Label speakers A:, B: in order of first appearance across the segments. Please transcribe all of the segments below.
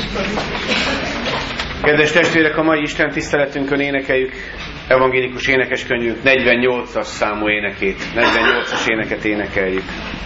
A: Kedves testvérek, a mai Isten tiszteletünkön énekeljük evangélikus énekeskönyvünk 48-as számú énekét. 48-as éneket énekeljük.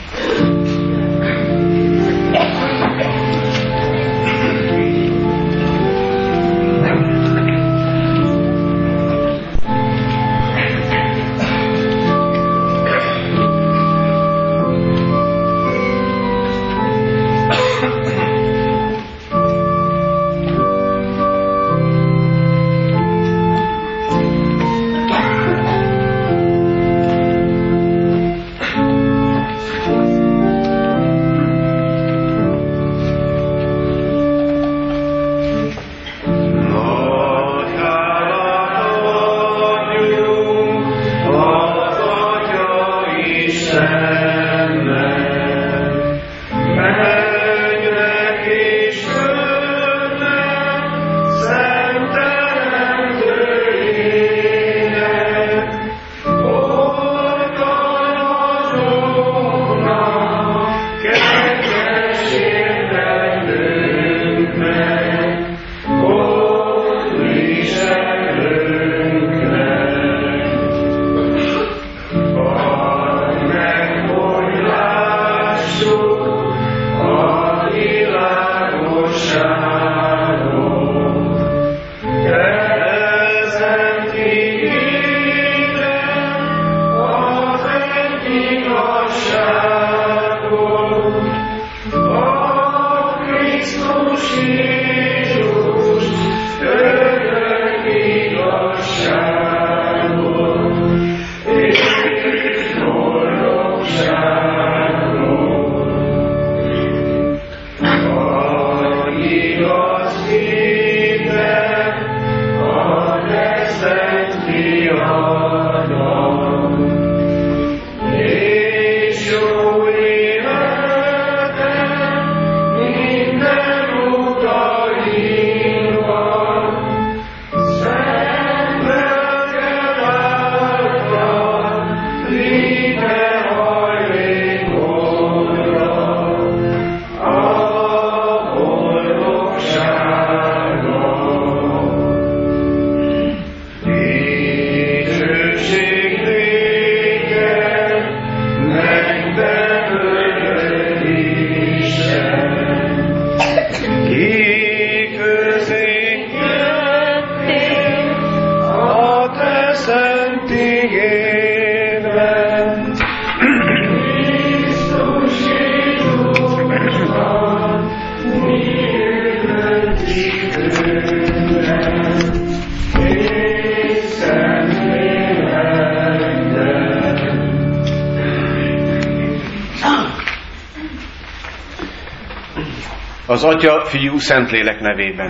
A: Az Atya, Fiú, Szentlélek nevében.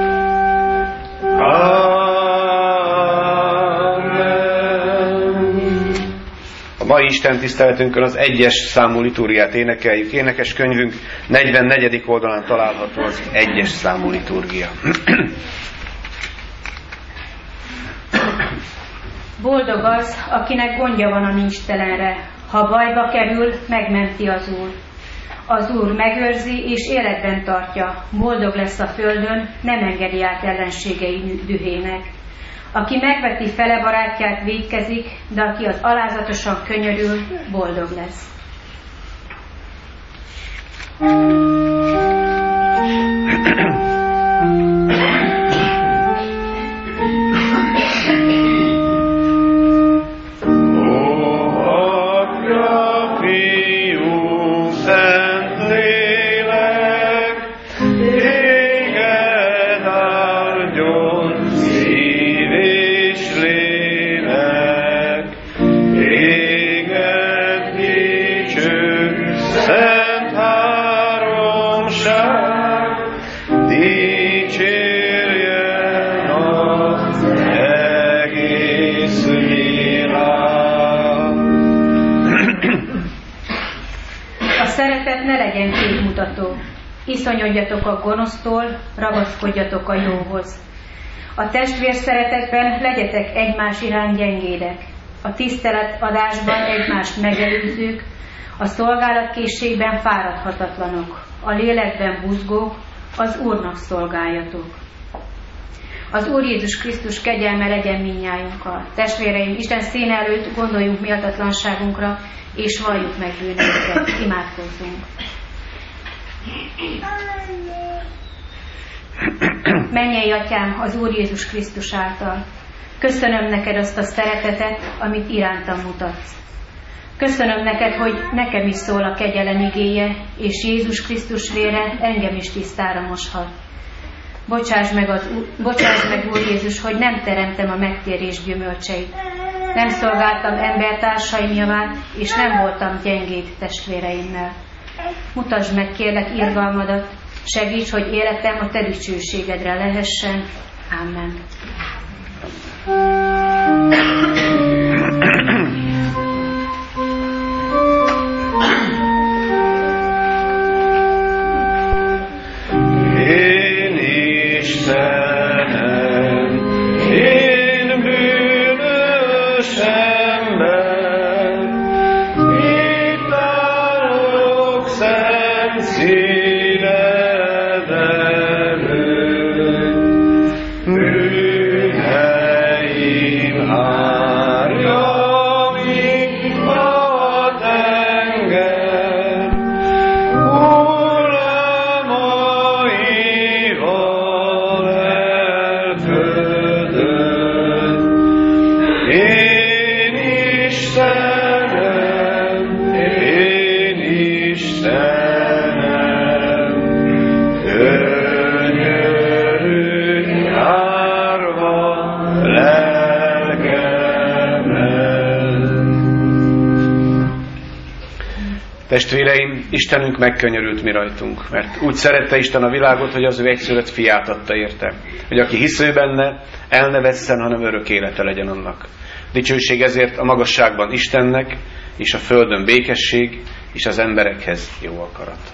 A: Amen. A mai Isten tiszteletünkön az 1-es számú liturgiát énekeljük. Énekes könyvünk 44. oldalán található az 1-es számú liturgia.
B: Boldog az, akinek gondja van a nincstelenre. Ha bajba kerül, megmenti az Úr. Az Úr megőrzi és életben tartja, boldog lesz a földön, nem engedi át ellenségei dühének. Aki megveti fele barátját, vétkezik, de aki az alázatosan könyörül, boldog lesz. Szeretet ne legyen képmutató. Iszonyodjatok a gonosztól, ragaszkodjatok a jóhoz. A testvér szeretetben legyetek egymás iránt gyengédek. A tiszteletadásban egymást megelőzők, a szolgálatkészségben fáradhatatlanok, a lélekben buzgók, Az Úrnak szolgáljatok. Az Úr Jézus Krisztus kegyelme legyen mindnyájunkkal. Testvéreim, Isten színe előtt gondoljunk méltatlanságunkra, és valljuk meg bűneinket. Imádkozzunk. Mennyei Atyám, az Úr Jézus Krisztus által. Köszönöm neked azt a szeretetet, amit irántam mutatsz. Köszönöm neked, hogy nekem is szól a kegyelem igéje, és Jézus Krisztus vére engem is tisztára moshat. Bocsáss meg, Úr Jézus, hogy nem teremtem a megtérés gyümölcseit. Nem szolgáltam embertársaim javát, és nem voltam gyengéd testvéreimmel. Mutasd meg, kérlek, irgalmadat, segíts, hogy életem a te dicsőségedre lehessen. Amen.
A: Én Istenem, én bűnös ember, itt állok szent színed előtt, bűneim árja, mint a tenger, hullámaival elködött. Én Istenem, könyörülj árva lelkemen. Testvéreim, Istenünk megkönyörült mi rajtunk, mert úgy szerette Isten a világot, hogy az ő egyszülött fiát adta érte, hogy aki hisz ő benne, el ne vesszen, hanem örök élete legyen annak. Dicsőség ezért a magasságban Istennek, és a földön békesség, és az emberekhez jó akarat.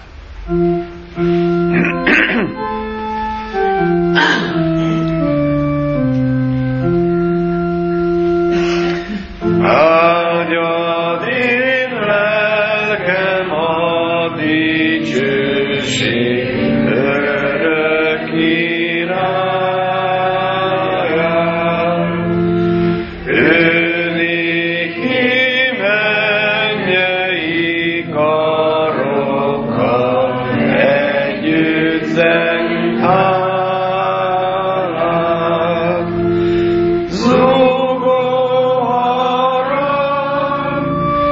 A: Áldjad én lelkem a dicsőség örök királyát. Ő néki mennyei karokkal együtt zeng hálát. Zúgó harang,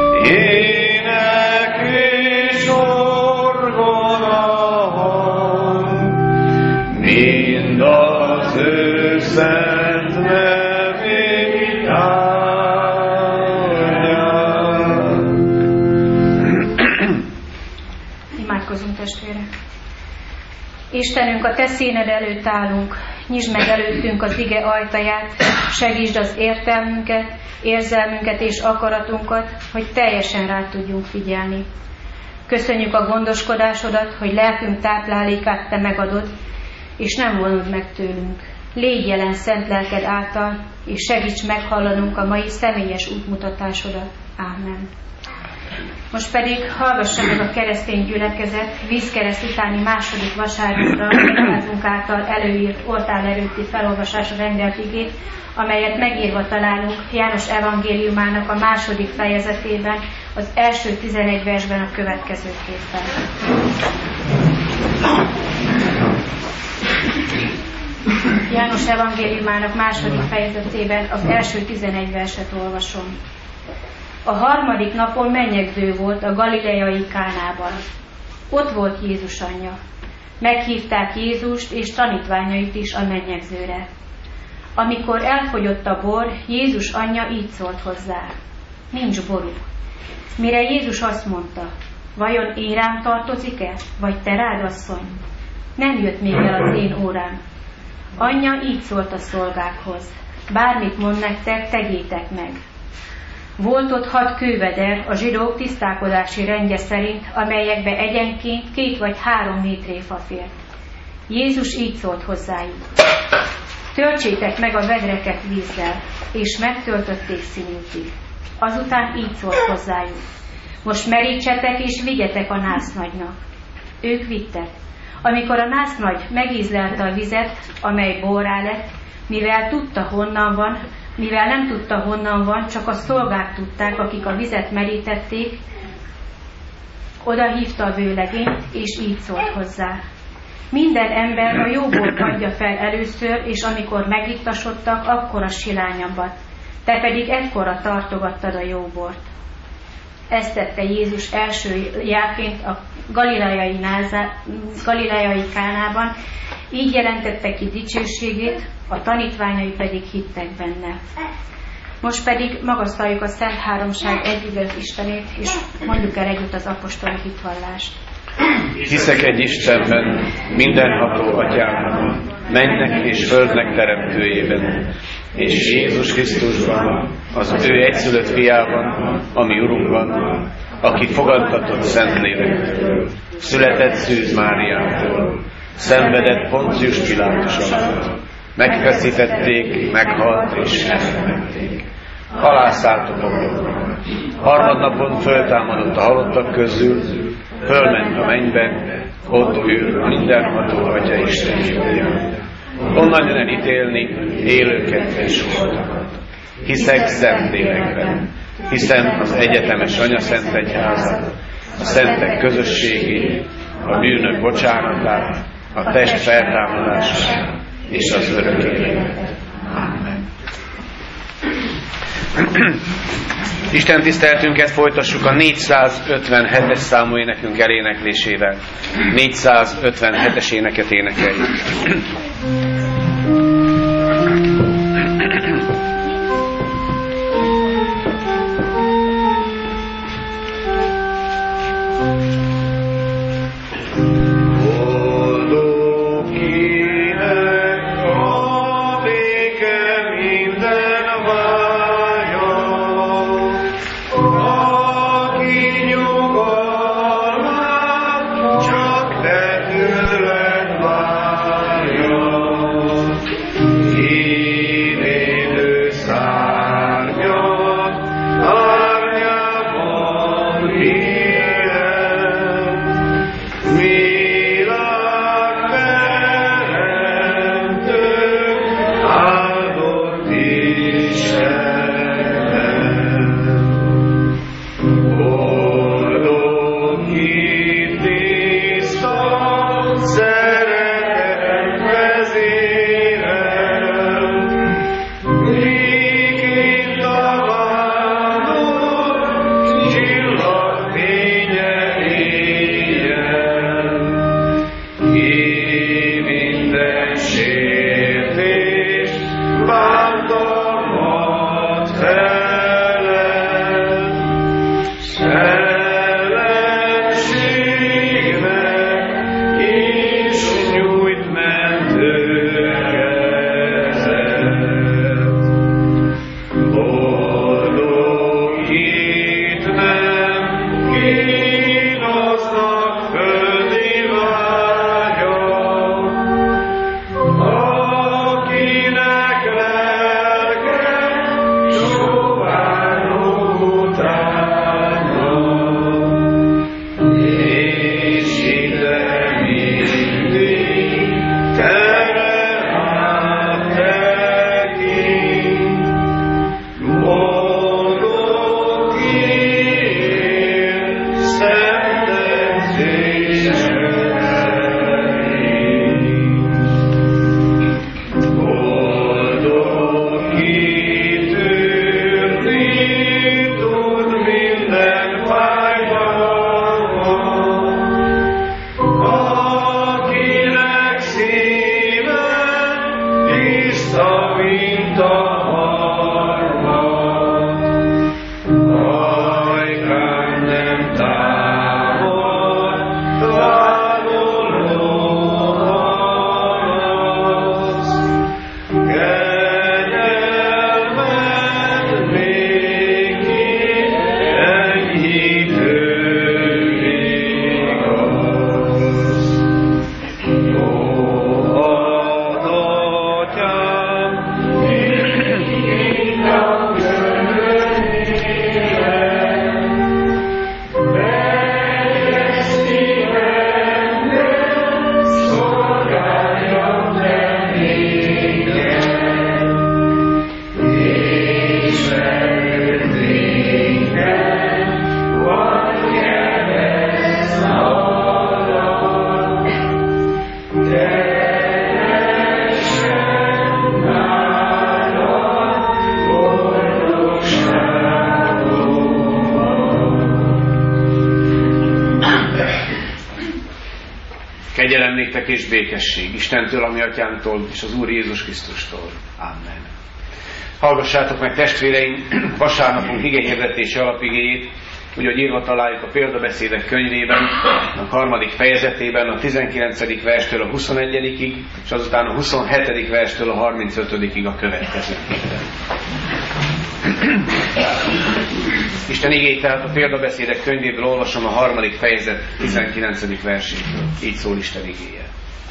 A: ének és orgona hang, mind az ő szent nevét áldják.
B: Imádkozunk, testvérek! Istenünk, a te színed előtt állunk, nyisd meg előttünk az ige ajtaját, segítsd az értelmünket, érzelmünket és akaratunkat, hogy teljesen rá tudjunk figyelni. Köszönjük a gondoskodásodat, hogy lelkünk táplálékát te megadod, és nem vonod meg tőlünk. Légy jelen szent lelked által, és segíts meghallanunk a mai személyes útmutatásodat. Ámen. Most pedig hallgassa meg a keresztény gyülekezet vízkereszt utáni második vasárnapra egyházunk által előírt oltár előtti felolvasásra rendelt igét, amelyet megírva találunk János evangéliumának a 2. fejezetében, az első 11 versben a következőképpen. János evangéliumának 2. fejezetében az első 11 verset olvasom. A harmadik napon menyegző volt a galileai Kánában. Ott volt Jézus anyja. Meghívták Jézust és tanítványait is a menyegzőre. Amikor elfogyott a bor, Jézus anyja így szólt hozzá. Nincs boruk. Mire Jézus azt mondta, vajon én rám tartozik-e, vagy te rád, asszony? Nem jött még el az én órám. Anyja így szólt a szolgákhoz. Bármit mond nektek, tegyétek meg. Volt ott 6 kőveder a zsidók tisztálkodási rendje szerint, amelyekbe egyenként 2 vagy 3 métréfa fért. Jézus így szólt hozzájuk. Töltsétek meg a vedreket vízzel, és megtöltötték színűtig. Azután így szólt hozzájuk. Most merítsetek és vigyetek a násznagynak. Ők vittek. Amikor a násznagy megízlelte a vizet, amely borrá lett, mivel nem tudta honnan van, csak a szolgák tudták, akik a vizet merítették, oda hívta a vőlegényt, és így szólt hozzá. Minden ember a jóbort adja fel először, és amikor megittasodtak, akkor a silányabbat. Te pedig ekkora tartogattad a jóbort. Ezt tette Jézus első jáként a galileai Kánában, így jelentette ki dicsőségét, a tanítványai pedig hittek benne. Most pedig magasztaljuk a Szent Háromság egyigaz Istenét, és mondjuk el együtt az apostoli hitvallást.
A: Hiszek egy Istenben, mindenható Atyában, mennek és földnek teremtőjében, és Jézus Krisztusban, az ő egyszülött fiában, ami Urunkban, aki fogadtatott Szentlélektől, született Szűz Máriától, szenvedett Poncius Pilátusoktól, megfeszítették, meghalt és eltemették. Alászállt a poklokba. Harmadnapon föltámadott a halottak közül, fölment a mennybe, ott ül mindenható Atya Istenében. Onnan jön elítélni élőket és holtakat. Hiszek Szentlélekben, hiszem az egyetemes Anyaszent Egyházat, a szentek közösségét, a bűnök bocsánatát, a test feltámadását és az örök életet. Amen. Isten tiszteltünket folytassuk a 457-es számú énekünk eléneklésével. 457-es éneket énekeljük.
C: Csak te tőled várjon.
A: néktek és békesség Istentől, ami atyánktól, és az Úr Jézus Krisztustól. Amen. Hallgassátok meg, testvéreim, vasárnapunk igehirdetési alapigéjét, úgy, hogy írva találjuk a Példabeszédek könyvében, a 3. fejezetében, a 19. verstől a 21-ig, és azután a 27. verstől a 35-ig a következőképpen. Isten igéjét tehát a Példabeszédek könyvéből olvasom, a 3. fejezet 19. versétől. Így szól Isten igéje.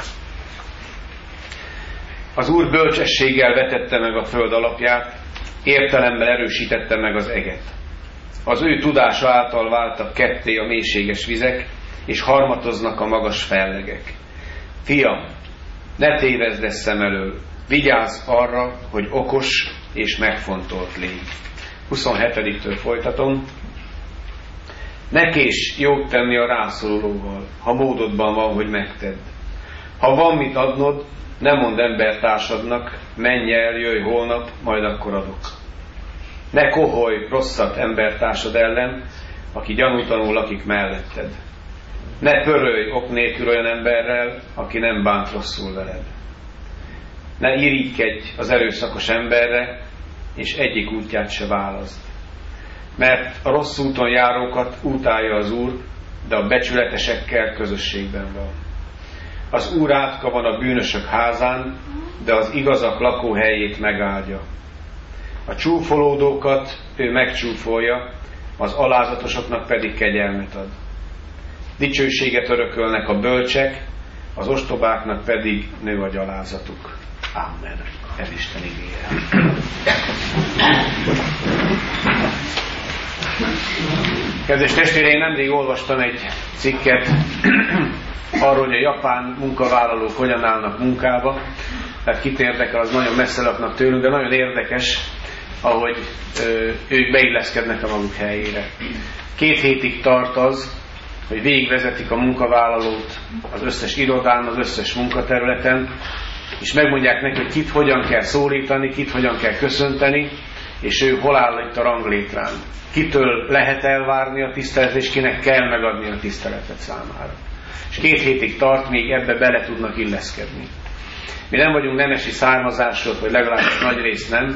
A: Az Úr bölcsességgel vetette meg a föld alapját, értelemmel erősítette meg az eget. Az ő tudása által váltak ketté a mélységes vizek, és harmatoznak a magas fellegek. Fiam, ne tévezd ezt szem elől, vigyázz arra, hogy okos és megfontolt légy. 27-től folytatom. Ne késd jót tenni a rászorulóval, ha módodban van, hogy megtedd. Ha van mit adnod, ne mondd embertársadnak, menj el, jöjj holnap, majd akkor adok. Ne koholj rosszat embertársad ellen, aki gyanútlanul lakik melletted. Ne pörölj ok nélkül olyan emberrel, aki nem bánt rosszul veled. Ne irigykedj az erőszakos emberre, és egyik útját se válaszd. Mert a rossz úton járókat utálja az Úr, de a becsületesekkel közösségben van. Az Úr átka van a bűnösök házán, de az igazak lakóhelyét megáldja. A csúfolódókat ő megcsúfolja, az alázatosoknak pedig kegyelmet ad. Dicsőséget örökölnek a bölcsek, az ostobáknak pedig nő a gyalázatuk. Amen. Ez Isten igéje. Kedves testvéreim, nemrég olvastam egy cikket arról, hogy a japán munkavállalók hogyan állnak munkába. Tehát kit érdekel, az nagyon messze laknak tőlünk, de nagyon érdekes, ahogy ők beilleszkednek a maguk helyére. 2 hétig tart az, hogy végigvezetik a munkavállalót az összes irodán, az összes munkaterületen, és megmondják neki, hogy kit hogyan kell szólítani, kit hogyan kell köszönteni, és ő hol áll itt a ranglétrán. Kitől lehet elvárni a tiszteletet, és kinek kell megadni a tiszteletet számára. És 2 hétig tart, míg ebbe bele tudnak illeszkedni. Mi nem vagyunk nemesi származásról, vagy legalábbis nagy részt nem,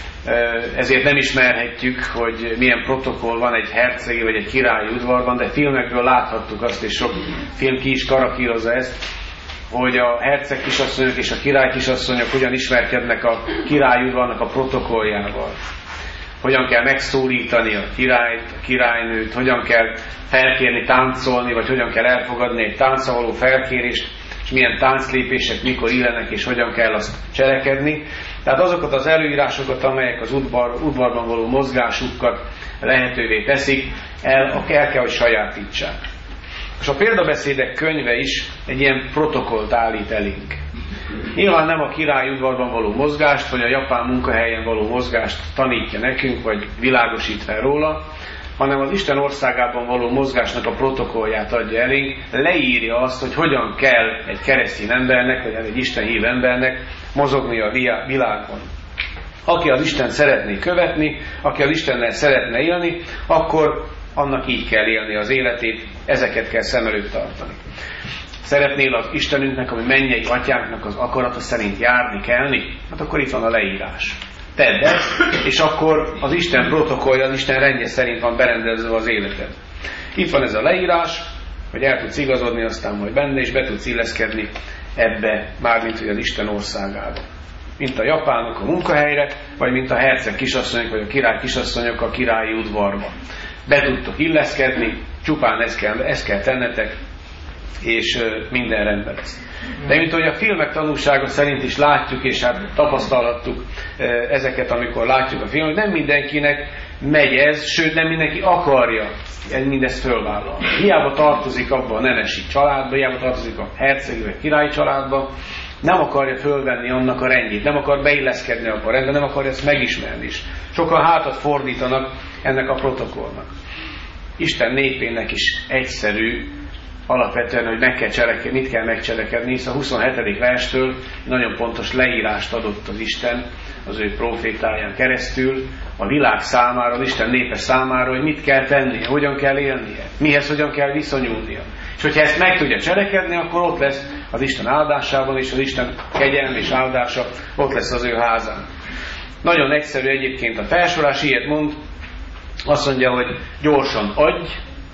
A: ezért nem ismerhetjük, hogy milyen protokoll van egy hercegi vagy egy királyi udvarban, de filmekről láthattuk azt, és sok film ki is karakírozza ezt, hogy a herceg kisasszonyok és a király kisasszonyok hogyan ismerkednek a királyi udvarnak a protokolljával. Hogyan kell megszólítani a királyt, a királynőt, hogyan kell felkérni táncolni, vagy hogyan kell elfogadni egy táncra való felkérést, és milyen tánclépések mikor illenek, és hogyan kell azt cselekedni. Tehát azokat az előírásokat, amelyek az udvarban való mozgásukat lehetővé teszik, el kell, hogy sajátítsák. És a Példabeszédek könyve is egy ilyen protokollt állít elénk. Nyilván nem a király udvarban való mozgást, vagy a japán munkahelyen való mozgást tanítja nekünk, vagy világosít fel róla, hanem az Isten országában való mozgásnak a protokollját adja elénk, leírja azt, hogy hogyan kell egy keresztény embernek, vagy egy Isten hív embernek mozogni a világban. Aki az Istent szeretné követni, aki az Istennel szeretne élni, akkor annak így kell élni az életét, ezeket kell szem előtt tartani. Szeretnél az Istenünknek, ami mennyei atyánknak az akarata szerint járni, kelni? Hát akkor itt van a leírás. Tedd ezt, és akkor az Isten protokollja, az Isten rendje szerint van berendezve az életed. Itt van ez a leírás, hogy el tudsz igazodni aztán majd benne, és be tudsz illeszkedni ebbe, mármint hogy az Isten országába. Mint a japánok a munkahelyre, vagy mint a herceg kisasszonyok, vagy a király kisasszonyok a királyi udvarba. Be tudtok illeszkedni, csupán ezt kell tennetek, és minden rendben lesz. De mint ahogy a filmek tanúsága szerint is látjuk, és hát tapasztalhattuk ezeket, amikor látjuk a filmet, nem mindenkinek megy ez, sőt nem mindenki akarja mindezt fölvállalni. Hiába tartozik abba a nemesi családba, hiába tartozik a hercegi vagy királyi családba, nem akarja fölvenni annak a rendjét, nem akar beilleszkedni abba a rendbe, nem akarja ezt megismerni is. Sokan hátat fordítanak ennek a protokollnak. Isten népének is egyszerű, alapvetően, hogy meg kell cselekedni, mit kell megcselekedni, hisz a 27. verstől nagyon pontos leírást adott az Isten az ő profétáján keresztül a világ számára, az Isten népe számára, hogy mit kell tennie, hogyan kell élnie, mihez hogyan kell viszonyulnia. És hogyha ezt meg tudja cselekedni, akkor ott lesz az Isten áldásában, és az Isten kegyelme és áldása ott lesz az ő házán. Nagyon egyszerű egyébként a felsorolás, ilyet mond, azt mondja, hogy gyorsan adj,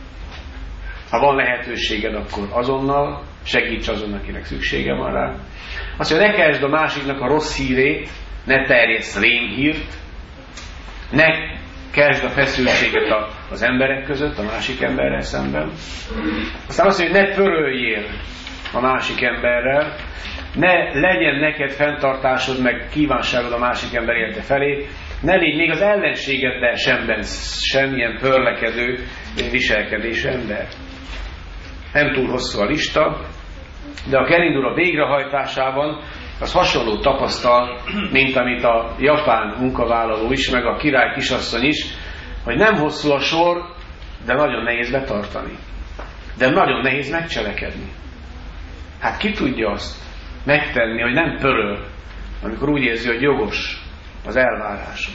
A: ha van lehetőséged, akkor azonnal, segíts azon, akinek szüksége van rá. Azt mondja, ne keresd a másiknak a rossz hírét, ne terjessz rémhírt, ne keresd a feszültséget az emberek között, a másik emberrel szemben. Aztán azt mondja, hogy ne pöröljél a másik emberrel, ne legyen neked fenntartásod, meg kívánságod a másik ember élete felé, ne légy még az ellenségeddel semmilyen pörlekedő viselkedésű ember. Nem túl hosszú a lista, de aki elindul a végrehajtásában, az hasonló tapasztal, mint amit a japán munkavállaló is, meg a király kisasszony is, hogy nem hosszú a sor, de nagyon nehéz betartani. De nagyon nehéz megcselekedni. Hát ki tudja azt megtenni, hogy nem pöröl, amikor úgy érzi, hogy jogos az elvárása.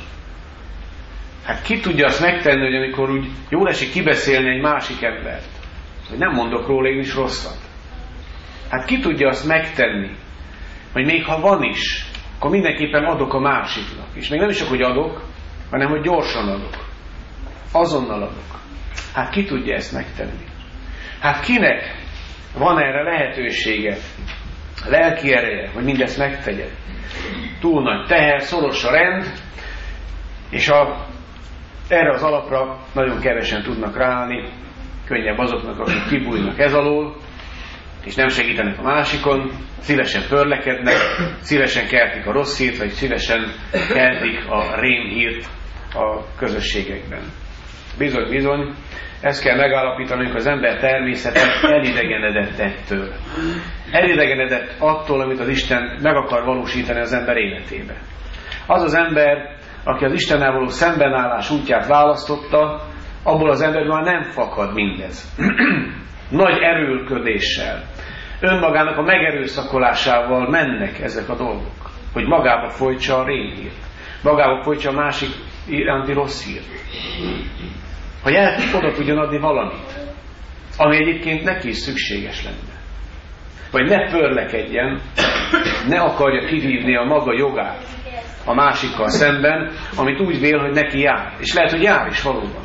A: Hát ki tudja azt megtenni, hogy amikor úgy jól esik kibeszélni egy másik embert, hogy nem mondok róla én is rosszat. Hát ki tudja azt megtenni, hogy még ha van is, akkor mindenképpen adok a másiknak. És még nem is csak, hogy adok, hanem, hogy gyorsan adok. Azonnal adok. Hát ki tudja ezt megtenni? Hát kinek van erre lehetősége, lelki ereje, hogy mindezt megtegye? Túl nagy teher, szoros a rend, és erre az alapra nagyon kevesen tudnak ráállni, könnyebb azoknak, akik kibújnak ez alól, és nem segítenek a másikon, szívesen pörlekednek, szívesen keltik a rossz hírt, vagy szívesen keltik a rémhírt a közösségekben. Bizony, ezt kell megállapítani, hogy az ember természete elidegenedett ettől. Elidegenedett attól, amit az Isten meg akar valósítani az ember életébe. Az az ember, aki az Istennel való szembenállás útját választotta, abból az emberben már nem fakad mindez. Nagy erőlködéssel, önmagának a megerőszakolásával mennek ezek a dolgok, hogy magába folytsa a rémhírt, magába folytsa a másik iránti rossz hírt. Hogy oda tudjon adni valamit, ami egyébként neki is szükséges lenne. Vagy ne pörlekedjen, ne akarja kivívni a maga jogát a másikkal szemben, amit úgy vél, hogy neki jár. És lehet, hogy jár is valóban.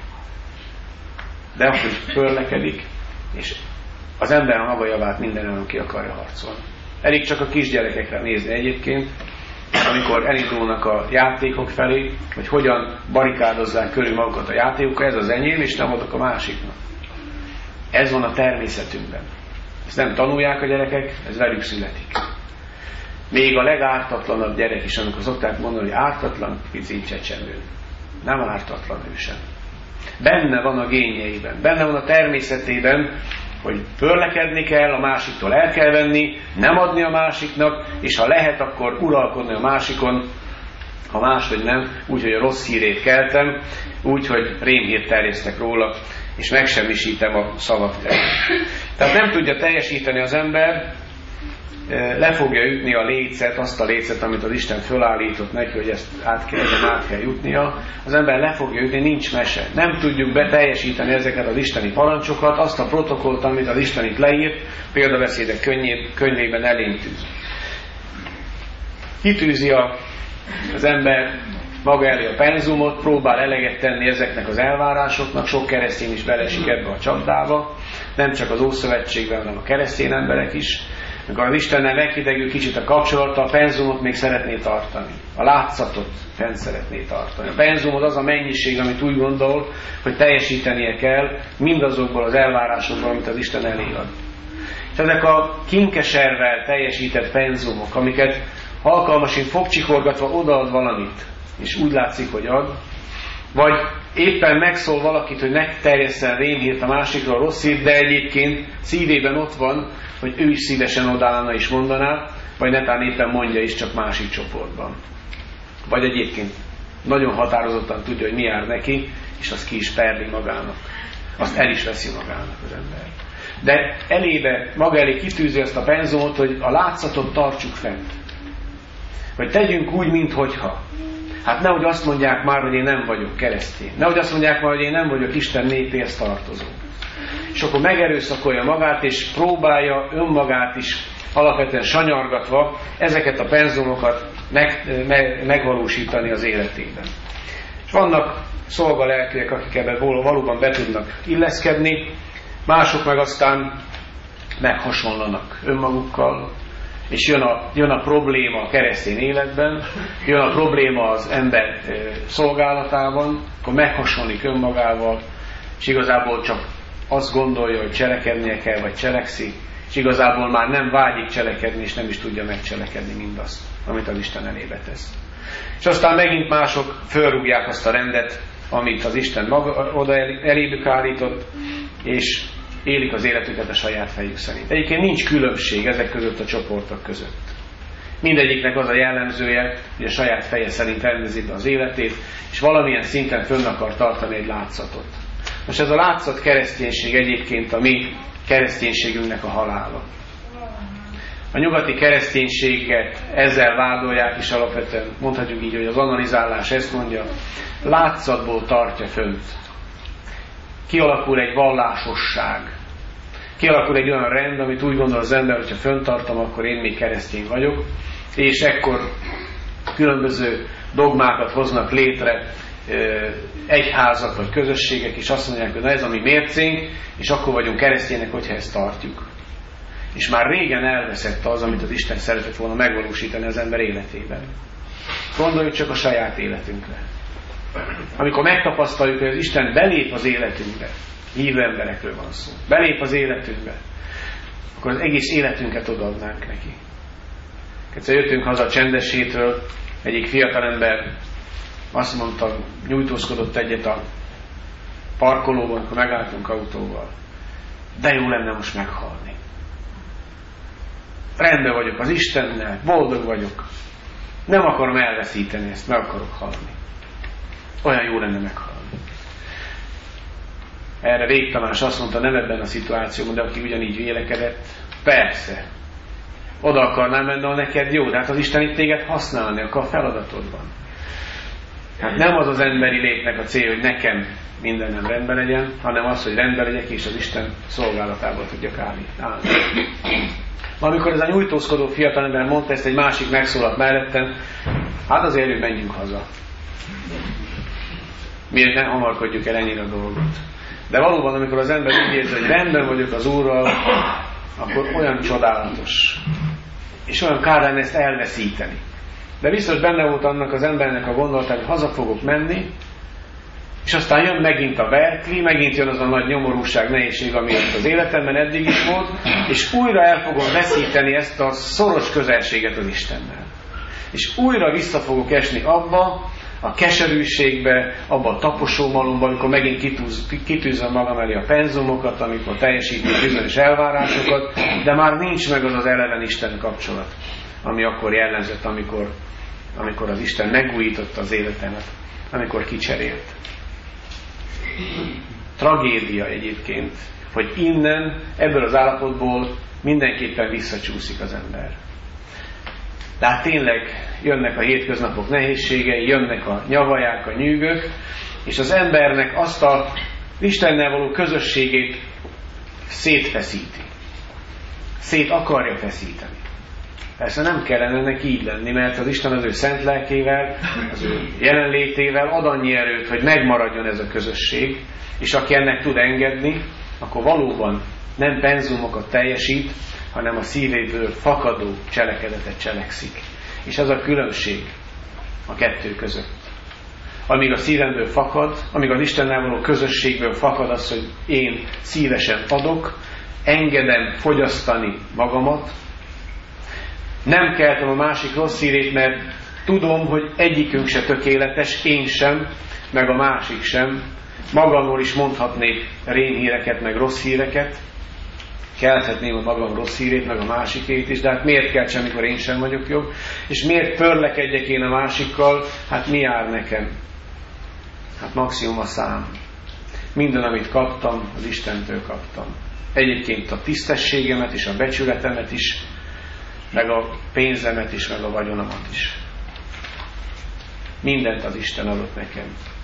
A: De akkor is pörlekedik, és az ember a maga javát mindenem ki akarja harcolni. Elég csak a kisgyerekekre nézni egyébként, amikor elindulnak a játékok felé, hogy hogyan barikádozzák körül magukat a játékokkal, ez az enyém, és nem adok a másiknak. Ez van a természetünkben. Ezt nem tanulják a gyerekek, ez velük születik. Még a legártatlanabb gyerek is, amikor szokták mondani, hogy ártatlan pici csecsemő. Nem ártatlan ő sem. Benne van a génjeiben, benne van a természetében, hogy pörlekedni kell, a másiktól el kell venni, nem adni a másiknak, és ha lehet, akkor uralkodni a másikon, ha máshogy nem, úgyhogy a rossz hírét keltem, úgyhogy rémhírt terjesztek róla, és megsemmisítem a szavak terén. Tehát nem tudja teljesíteni az ember, le fogja ütni a lécet, azt a lécet, amit az Isten fölállított neki, hogy ezt át kell jutnia. Az ember le fogja ütni, nincs mese. Nem tudjuk beteljesíteni ezeket az isteni parancsokat, azt a protokollt, amit az Isten itt leírt, példabeszédek könyvében elénk tűz. Kitűzi az ember maga elé a penzumot, próbál eleget tenni ezeknek az elvárásoknak, sok keresztény is beleesik ebbe a csapdába, nem csak az Ószövetségben, hanem a keresztény emberek is. Amikor az Istennel meghidegül kicsit a kapcsolata, a penzumot még szeretné tartani. A látszatot fent szeretné tartani. A penzumot az a mennyiség, amit úgy gondol, hogy teljesítenie kell mindazokból az elvárásokból, amit az Isten elé ad. És ezek a kinkeservel teljesített penzumok, amiket alkalmasint fogcsikorgatva odaad valamit, és úgy látszik, hogy ad, vagy éppen megszól valakit, hogy megterjesszen rémhírt a másikról, rossz hírt, de egyébként szívében ott van, hogy ő is szívesen odállna és mondaná, vagy netán éppen mondja is, csak másik csoportban. Vagy egyébként nagyon határozottan tudja, hogy mi jár neki, és azt ki is perli magának. Azt el is veszi magának az ember. De maga elé kitűzi azt a penzumot, hogy a látszatot tartsuk fent. Hogy tegyünk úgy, minthogyha. Hát nehogy azt mondják már, hogy én nem vagyok keresztény. Nehogy azt mondják már, hogy én nem vagyok Isten népéhez tartozó. És akkor megerőszakolja magát, és próbálja önmagát is alapvetően sanyargatva ezeket a penzumokat megvalósítani az életében. És vannak szolgalelkűek, akik ebben valóban be tudnak illeszkedni, mások meg aztán meghasonlanak önmagukkal, és jön a probléma a keresztény életben, jön a probléma az ember szolgálatában, akkor meghasonlik önmagával, és igazából csak azt gondolja, hogy cselekednie kell, vagy cselekszik, és igazából már nem vágyik cselekedni, és nem is tudja megcselekedni mindazt, amit az Isten elébe tesz. És aztán megint mások fölrúgják azt a rendet, amit az Isten maga oda elébük állított, és élik az életüket a saját fejük szerint. Egyébként nincs különbség ezek között a csoportok között. Mindegyiknek az a jellemzője, hogy a saját feje szerint rendezi be az életét, és valamilyen szinten fönn akar tartani egy látszatot. Most ez a látszat kereszténység egyébként a mi kereszténységünknek a halála. A nyugati kereszténységet ezzel vádolják, és alapvetően mondhatjuk így, hogy az analizálás ezt mondja, látszatból tartja fönt. Kialakul egy vallásosság. Kialakul egy olyan rend, amit úgy gondol az ember, hogyha föntartom, akkor én még keresztény vagyok, és ekkor különböző dogmákat hoznak létre, egyházak vagy közösségek, és azt mondják, hogy na ez a mi mércénk, és akkor vagyunk keresztények, hogyha ezt tartjuk. És már régen elveszett az, amit az Isten szeretett volna megvalósítani az ember életében. Gondoljuk csak a saját életünkre. Amikor megtapasztaljuk, hogy az Isten belép az életünkbe, hívő emberekről van szó, belép az életünkbe, akkor az egész életünket odaadnánk neki. Egyszer jöttünk haza a Csendessétről, egyik fiatalember azt mondta, nyújtózkodott egyet a parkolóban, amikor megálltunk autóval. De jó lenne most meghalni. Rendben vagyok az Istennel, boldog vagyok. Nem akarom elveszíteni ezt, meg akarok halni. Olyan jó lenne meghalni. Erre Vég Tamás azt mondta, nem ebben a szituációban, de aki ugyanígy vélekedett, persze. Oda akarnám menni, ha neked jó, de hát az Isten itt téged használni akar a feladatodban. Hát nem az az emberi létnek a cél, hogy nekem mindenem rendben legyen, hanem az, hogy rendben legyek, és az Isten szolgálatába tudjak állni. Amikor ez a nyújtózkodó fiatalember mondta ezt, egy másik megszólalt mellettem, hát azért, hogy menjünk haza. Miért ne hamarkodjuk el ennyire a dolgot. De valóban, amikor az ember úgy érzi, hogy rendben vagyok az Úrral, akkor olyan csodálatos. És olyan kár lenne ezt elveszíteni. De biztos benne volt annak az embernek a gondolata, hogy haza fogok menni, és aztán jön megint a verkli, megint jön az a nagy nyomorúság, nehézség, ami az életemben eddig is volt, és újra el fogom veszíteni ezt a szoros közelséget az Istennel. És újra vissza fogok esni abba, a keserűségbe, abba a taposómalomba, amikor megint kitűzöm magam elé a penzumokat, amikor teljesítem bizonyos elvárásokat, de már nincs meg az az eleven Isten kapcsolat, ami akkor jellemzett, amikor az Isten megújította az életemet, amikor kicserélt. Tragédia egyébként, hogy innen, ebből az állapotból mindenképpen visszacsúszik az ember. De hát tényleg jönnek a hétköznapok nehézségei, jönnek a nyavaják, a nyűgök, és az embernek azt a Istennel való közösségét szétfeszíti. Szét akarja feszíteni. Persze nem kellene neki így lenni, mert az Isten az ő szent lelkével, az ő jelenlétével ad annyi erőt, hogy megmaradjon ez a közösség, és aki ennek tud engedni, akkor valóban nem penzumokat teljesít, hanem a szívéből fakadó cselekedetet cselekszik. És ez a különbség a kettő között. Amíg a szívemből fakad, amíg az Istennel való közösségből fakad az, hogy én szívesen adok, engedem fogyasztani magamat, nem keltem a másik rossz hírét, mert tudom, hogy egyikünk se tökéletes, én sem, meg a másik sem. Magamról is mondhatnék rémhíreket, meg rossz híreket, kelthetném a magam rossz hírét, meg a másikét is, de hát miért kell sem, amikor én sem vagyok jobb? És miért pörlekedjek én a másikkal? Hát mi jár nekem? Hát maximum a szám. Minden, amit kaptam, az Istentől kaptam. Egyébként a tisztességemet és a becsületemet is, meg a pénzemet is, meg a vagyonomat is. Mindent az Isten adott nekem.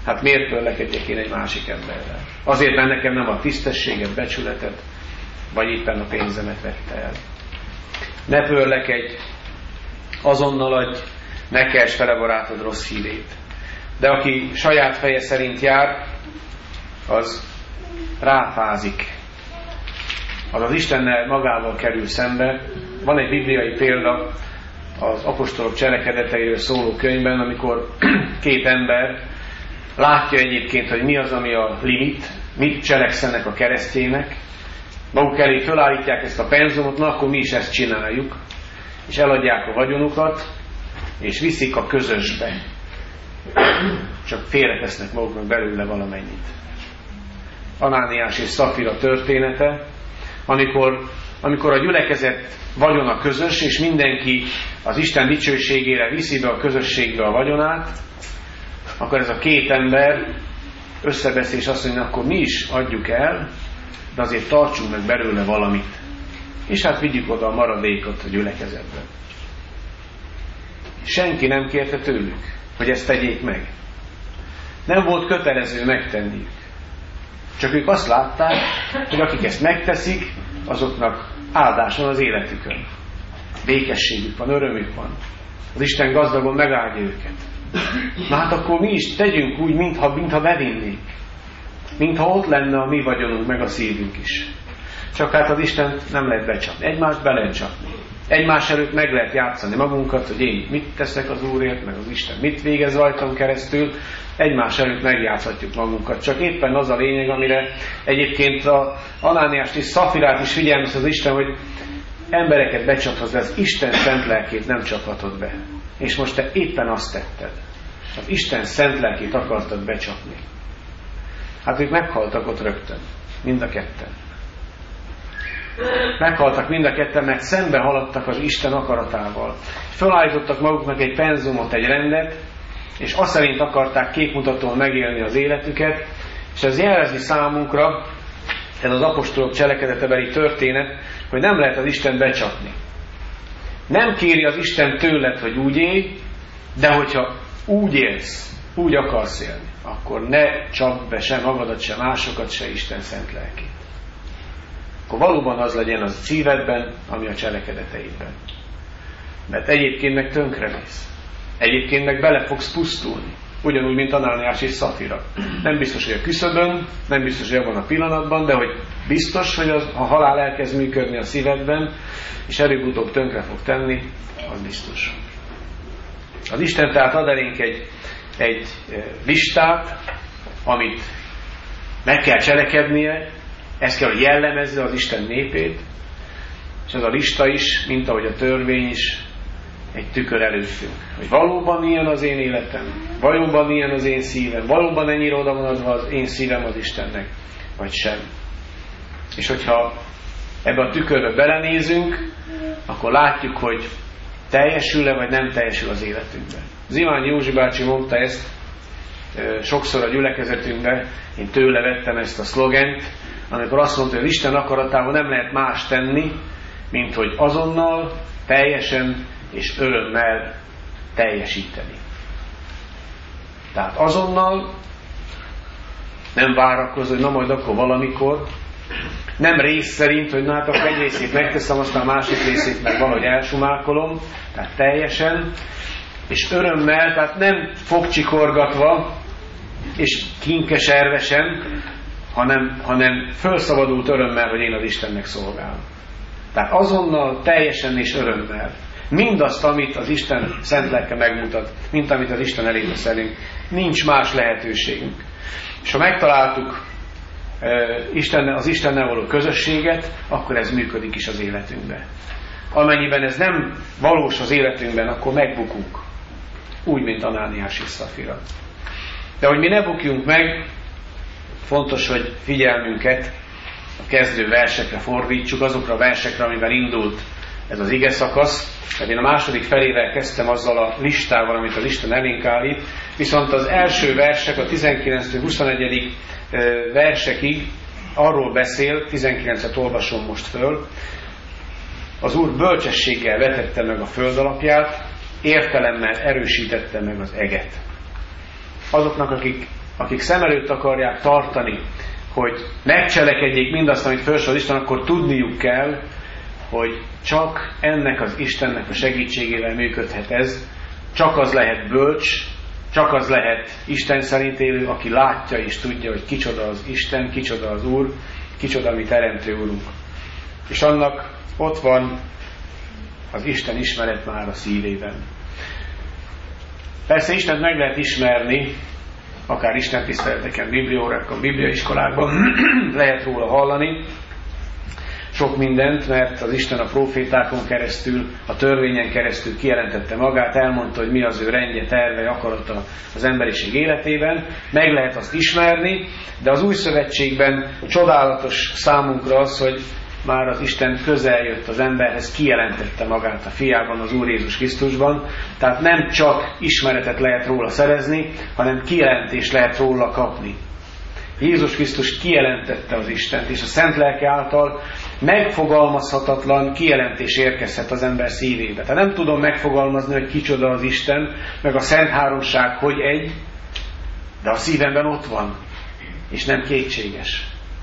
A: Hát miért pörlekedjek én egy másik emberrel? Azért, mert nekem nem a tisztességet, becsületet, vagy éppen a pénzemet vette el. Ne pörlekedj, azonnal adj, ne kelts fel a barátod rossz hírét. De aki saját feje szerint jár, az ráfázik. Az Istennel magával kerül szembe. Van egy bibliai példa az apostolok cselekedeteiről szóló könyvben, amikor két ember látja egyébként, hogy mi az, ami a limit, mit cselekszenek a keresztjének, maguk elé felállítják ezt a penzumot, na akkor mi is ezt csináljuk, és eladják a vagyonukat, és viszik a közösbe. Csak félretesznek maguknak belőle valamennyit. Anániás és Szafira története, amikor a gyülekezet vagyona közös, és mindenki az Isten dicsőségére viszi be a közösségbe a vagyonát, akkor ez a két ember összebeszél, és azt mondja, akkor mi is adjuk el, de azért tartsunk meg belőle valamit. És hát vigyük oda a maradékot a gyülekezetbe. Senki nem kérte tőlük, hogy ezt tegyék meg. Nem volt kötelező megtenniük. Csak ők azt látták, hogy akik ezt megteszik, azoknak áldás van az életükön. Békességük van, örömük van. Az Isten gazdagon megáldja őket. Na hát akkor mi is tegyünk úgy, mintha bevinnék. Mintha ott lenne a mi vagyonunk, meg a szívünk is. Csak hát az Isten nem lehet becsapni. Egymást be lehet csapni. Egymás előtt meg lehet játszani magunkat, hogy én mit teszek az Úrért, meg az Isten mit végez rajtam keresztül. Egymás előtt megjátszhatjuk magunkat. Csak éppen az a lényeg, amire egyébként a Anániást és Szafirát is figyelmeztet az Isten, hogy embereket becsaphatsz, de az Isten szent lelkét nem csaphatod be. És most te éppen azt tetted. Az Isten szent lelkét akartad becsapni. Hát ők meghaltak ott rögtön. Mind a ketten. Meghaltak mind a ketten, mert szembe haladtak az Isten akaratával. Fölállítottak maguknak egy penzumot, egy rendet, és azt szerint akarták képmutatóan megélni az életüket, és ez jelezni számunkra, ez az apostolok cselekedetebeli történet, hogy nem lehet az Isten becsapni. Nem kéri az Isten tőled, hogy úgy élj, de hogyha úgy élsz, úgy akarsz élni, akkor ne csapd be se magadat, se másokat, se Isten szent lelkét. Akkor valóban az legyen az szívedben, ami a cselekedeteidben. Mert egyébként meg tönkremész. Egyébként meg bele fogsz pusztulni. Ugyanúgy, mint Anániás és Szafira. Nem biztos, hogy a küszöbön, nem biztos, hogy abban a pillanatban, de hogy biztos, hogy a halál elkezd működni a szívedben, és előbb-utóbb tönkre fog tenni, az biztos. Az Isten tehát ad elénk egy listát, amit meg kell cselekednie, ez kell, hogy jellemezze az Isten népét, és ez a lista is, mint ahogy a törvény is, egy tükör előttünk. Hogy valóban ilyen az én életem, valóban ilyen az én szívem, valóban ennyire oda van adva az én szívem az Istennek, vagy sem. És hogyha ebbe a tükörbe belenézünk, akkor látjuk, hogy teljesül-e, vagy nem teljesül az életünkben. Zimányi Józsi bácsi mondta ezt sokszor a gyülekezetünkben, én tőle vettem ezt a szlogent, amikor azt mondta, hogy az Isten akaratával nem lehet más tenni, mint hogy azonnal, teljesen és örömmel teljesíteni. Tehát azonnal nem várakozó, hogy na majd akkor valamikor, nem rész szerint, hogy na hát akkor egy részét megteszem, aztán a másik részét meg valahogy elsumákolom, tehát teljesen, és örömmel, tehát nem fogcsikorgatva, és kinkeservesen, hanem felszabadult örömmel, hogy én az Istennek szolgálom. Tehát azonnal, teljesen és örömmel. Mindazt, amit az Isten szent lelke megmutat, mint amit az Isten elébe szerint, nincs más lehetőségünk. És ha megtaláltuk az Istennel való közösséget, akkor ez működik is az életünkben. Amennyiben ez nem valós az életünkben, akkor megbukunk. Úgy, mint Anániás és Szafira. De hogy mi ne bukjunk meg, fontos, hogy figyelmünket a kezdő versekre fordítsuk, azokra a versekre, amiben indult ez az ige szakasz. Tehát én a második felével kezdtem azzal a listával, amit az Isten elénk állít, viszont az első versek, a 19-21. Versekig arról beszél, 19-et olvasom most föl, az Úr bölcsességgel vetette meg a föld alapját, értelemmel erősítette meg az eget. Azoknak, akik akik szem előtt akarják tartani, hogy megcselekedjék mindazt, amit felsorol Isten, akkor tudniuk kell, hogy csak ennek az Istennek a segítségével működhet ez, csak az lehet bölcs, csak az lehet Isten szerint élő, aki látja és tudja, hogy kicsoda az Isten, kicsoda az Úr, kicsoda mi teremtő Úrunk. És annak ott van az Isten ismeret már a szívében. Persze Istent meg lehet ismerni, akár Isten tiszteleteken, bibliórákon, bibliaiskolákban lehet róla hallani sok mindent, mert az Isten a prófétákon keresztül, a törvényen keresztül kijelentette magát, elmondta, hogy mi az ő rendje, terve, akarata az emberiség életében. Meg lehet azt ismerni, de az új szövetségben csodálatos számunkra az, hogy már az Isten közel jött az emberhez, kijelentette magát a fiában, az Úr Jézus Krisztusban. Tehát nem csak ismeretet lehet róla szerezni, hanem kijelentést lehet róla kapni. Jézus Krisztus kijelentette az Istent, és a Szent Lelke által megfogalmazhatatlan kijelentés érkezhet az ember szívébe. Tehát nem tudom megfogalmazni, hogy kicsoda az Isten, meg a Szent Háromság, hogy egy, de a szívemben ott van, és nem kétséges.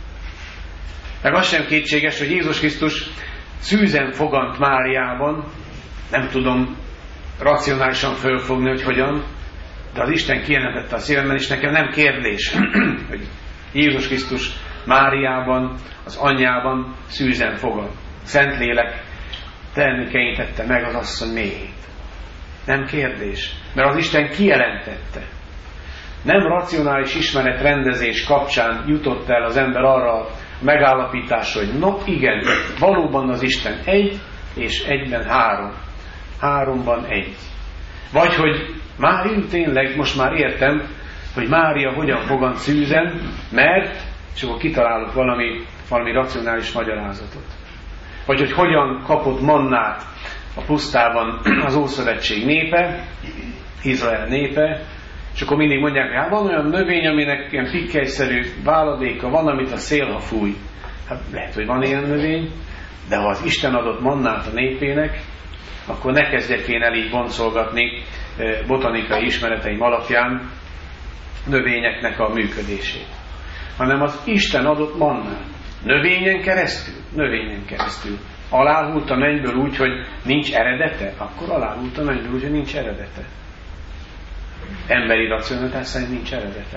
A: Meg az sem kétséges, hogy Jézus Krisztus szűzen fogant Máriában, nem tudom racionálisan fölfogni, hogy hogyan, de az Isten kijelentette a szívemben, és nekem nem kérdés, hogy Jézus Krisztus Máriában, az anyjában szűzen fogant. Szentlélek termékein tette meg az asszony méhét. Nem kérdés, mert az Isten kijelentette. Nem racionális ismeretrendezés kapcsán jutott el az ember arra a megállapításra, hogy no igen, valóban az Isten egy, és egyben három. Háromban egy. Vagy hogy már én tényleg, most már értem, hogy Mária hogyan fogant szűzen, mert, és akkor kitalálok valami racionális magyarázatot. Vagy hogy hogyan kapott mannát a pusztában az Ószövetség népe, Izrael népe, és akkor mindig mondják, hogy hát van olyan növény, aminek ilyen pikkelyszerű váladéka van, amit a szél, ha fúj. Hát lehet, hogy van ilyen növény, de ha az Isten adott mannát a népének, akkor ne kezdjek én el így boncolgatni botanikai ismereteim alapján növényeknek a működését. Hanem az Isten adott mannát. Növényen keresztül. Aláhult a mennyből úgy, hogy nincs eredete? Akkor aláhult a mennyből úgy, hogy nincs eredete. Emberi racionalitás szerint nincs eredete.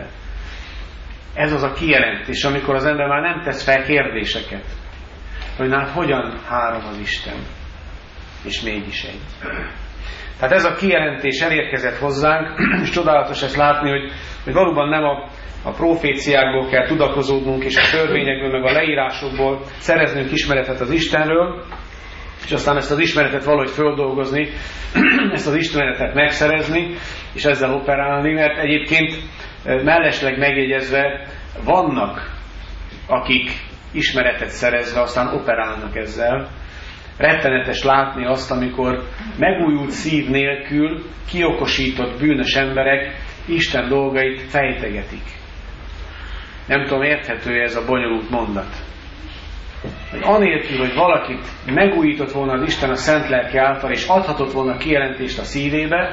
A: Ez az a kijelentés, amikor az ember már nem tesz fel kérdéseket. Hogy hát hogyan három az Isten? És mégis egy. Tehát ez a kijelentés elérkezett hozzánk, és csodálatos ezt látni, hogy valóban nem a proféciákból kell tudakozódnunk, és a törvényekből, meg a leírásokból szereznünk ismeretet az Istenről, és aztán ezt az ismeretet valahogy földolgozni, ezt az ismeretet megszerezni, és ezzel operálni, mert egyébként mellesleg megjegyezve vannak, akik ismeretet szerezve, aztán operálnak ezzel. Rettenetes látni azt, amikor megújult szív nélkül kiokosított bűnös emberek Isten dolgait fejtegetik. Nem tudom, érthető ez a bonyolult mondat. Hogy anélkül, hogy valakit megújított volna az Isten a Szent Lelke által, és adhatott volna kijelentést a szívébe,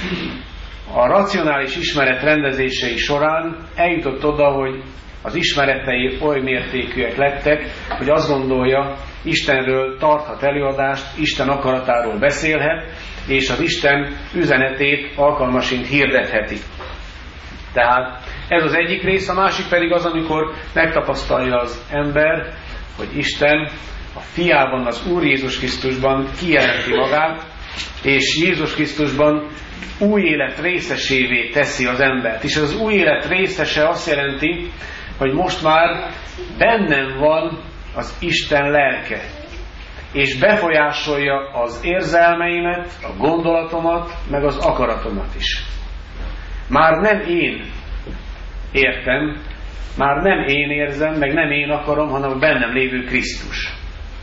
A: a racionális ismeret rendezései során eljutott oda, hogy az ismeretei oly mértékűek lettek, hogy azt gondolja, Istenről tarthat előadást, Isten akaratáról beszélhet, és az Isten üzenetét alkalmasint hirdetheti. Tehát ez az egyik rész, a másik pedig az, amikor megtapasztalja az ember, hogy Isten a fiában, az Úr Jézus Krisztusban kijelenti magát, és Jézus Krisztusban új élet részesévé teszi az embert. És az új élet részese azt jelenti, hogy most már bennem van az Isten lelke, és befolyásolja az érzelmeimet, a gondolatomat, meg az akaratomat is. Már nem én értem, már nem én érzem, meg nem én akarom, hanem a bennem lévő Krisztus,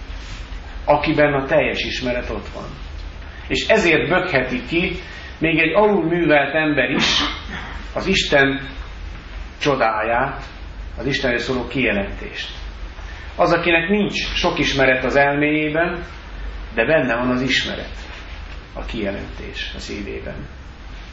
A: akiben a teljes ismeret ott van. És ezért bökheti ki még egy alulművelt ember is az Isten csodáját, az Istenről szóló kijelentést. Az, akinek nincs sok ismeret az elméjében, de benne van az ismeret, a kijelentés a szívében.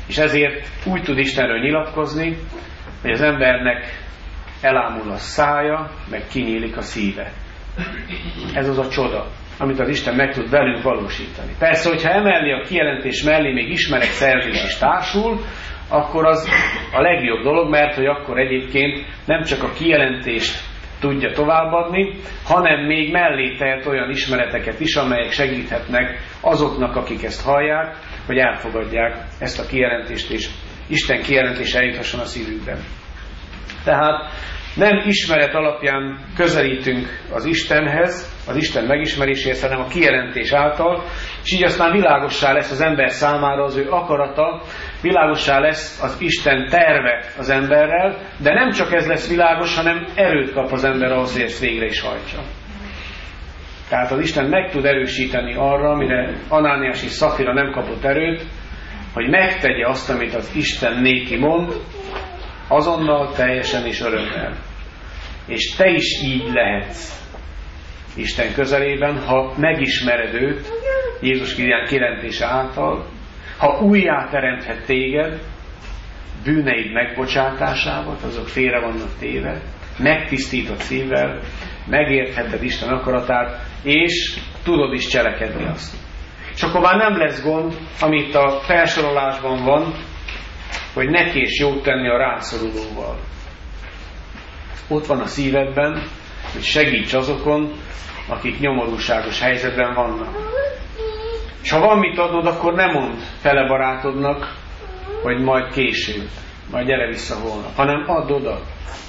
A: És ezért úgy tud Istenről nyilatkozni, hogy az embernek elámul a szája, meg kinyílik a szíve. Ez az a csoda, amit az Isten meg tud velünk valósítani. Persze, hogyha emellé a kijelentés mellé még ismeretszerzés is társul, akkor az a legjobb dolog, mert hogy akkor egyébként nem csak a kijelentést tudja továbbadni, hanem még mellé tehet olyan ismereteket is, amelyek segíthetnek azoknak, akik ezt hallják, hogy elfogadják ezt a kijelentést, és Isten kijelentés eljuthasson a szívükben. Tehát nem ismeret alapján közelítünk az Istenhez, az Isten megismeréséhez, hanem a kijelentés által, és így aztán világossá lesz az ember számára az ő akarata, világossá lesz az Isten terve az emberrel, de nem csak ez lesz világos, hanem erőt kap az ember ahhoz, hogy ezt végre is hajtsa. Tehát az Isten meg tud erősíteni arra, amire Anániás és Szafira nem kapott erőt, hogy megtegye azt, amit az Isten néki mond, azonnal, teljesen és örömmel. És te is így lehetsz Isten közelében, ha megismered őt, Jézus kijelentése által, ha újjá teremthet téged, bűneid megbocsátásával, azok félre vannak téve, megtisztított szívvel, megértheted Isten akaratát, és tudod is cselekedni azt. És akkor már nem lesz gond, amit a felsorolásban van, hogy ne kés jót tenni a rászorulóval. Ott van a szívedben, hogy segíts azokon, akik nyomorúságos helyzetben vannak. És ha van mit adnod, akkor ne mondd fele barátodnak, hogy majd később, majd gyere vissza holnap, hanem add oda.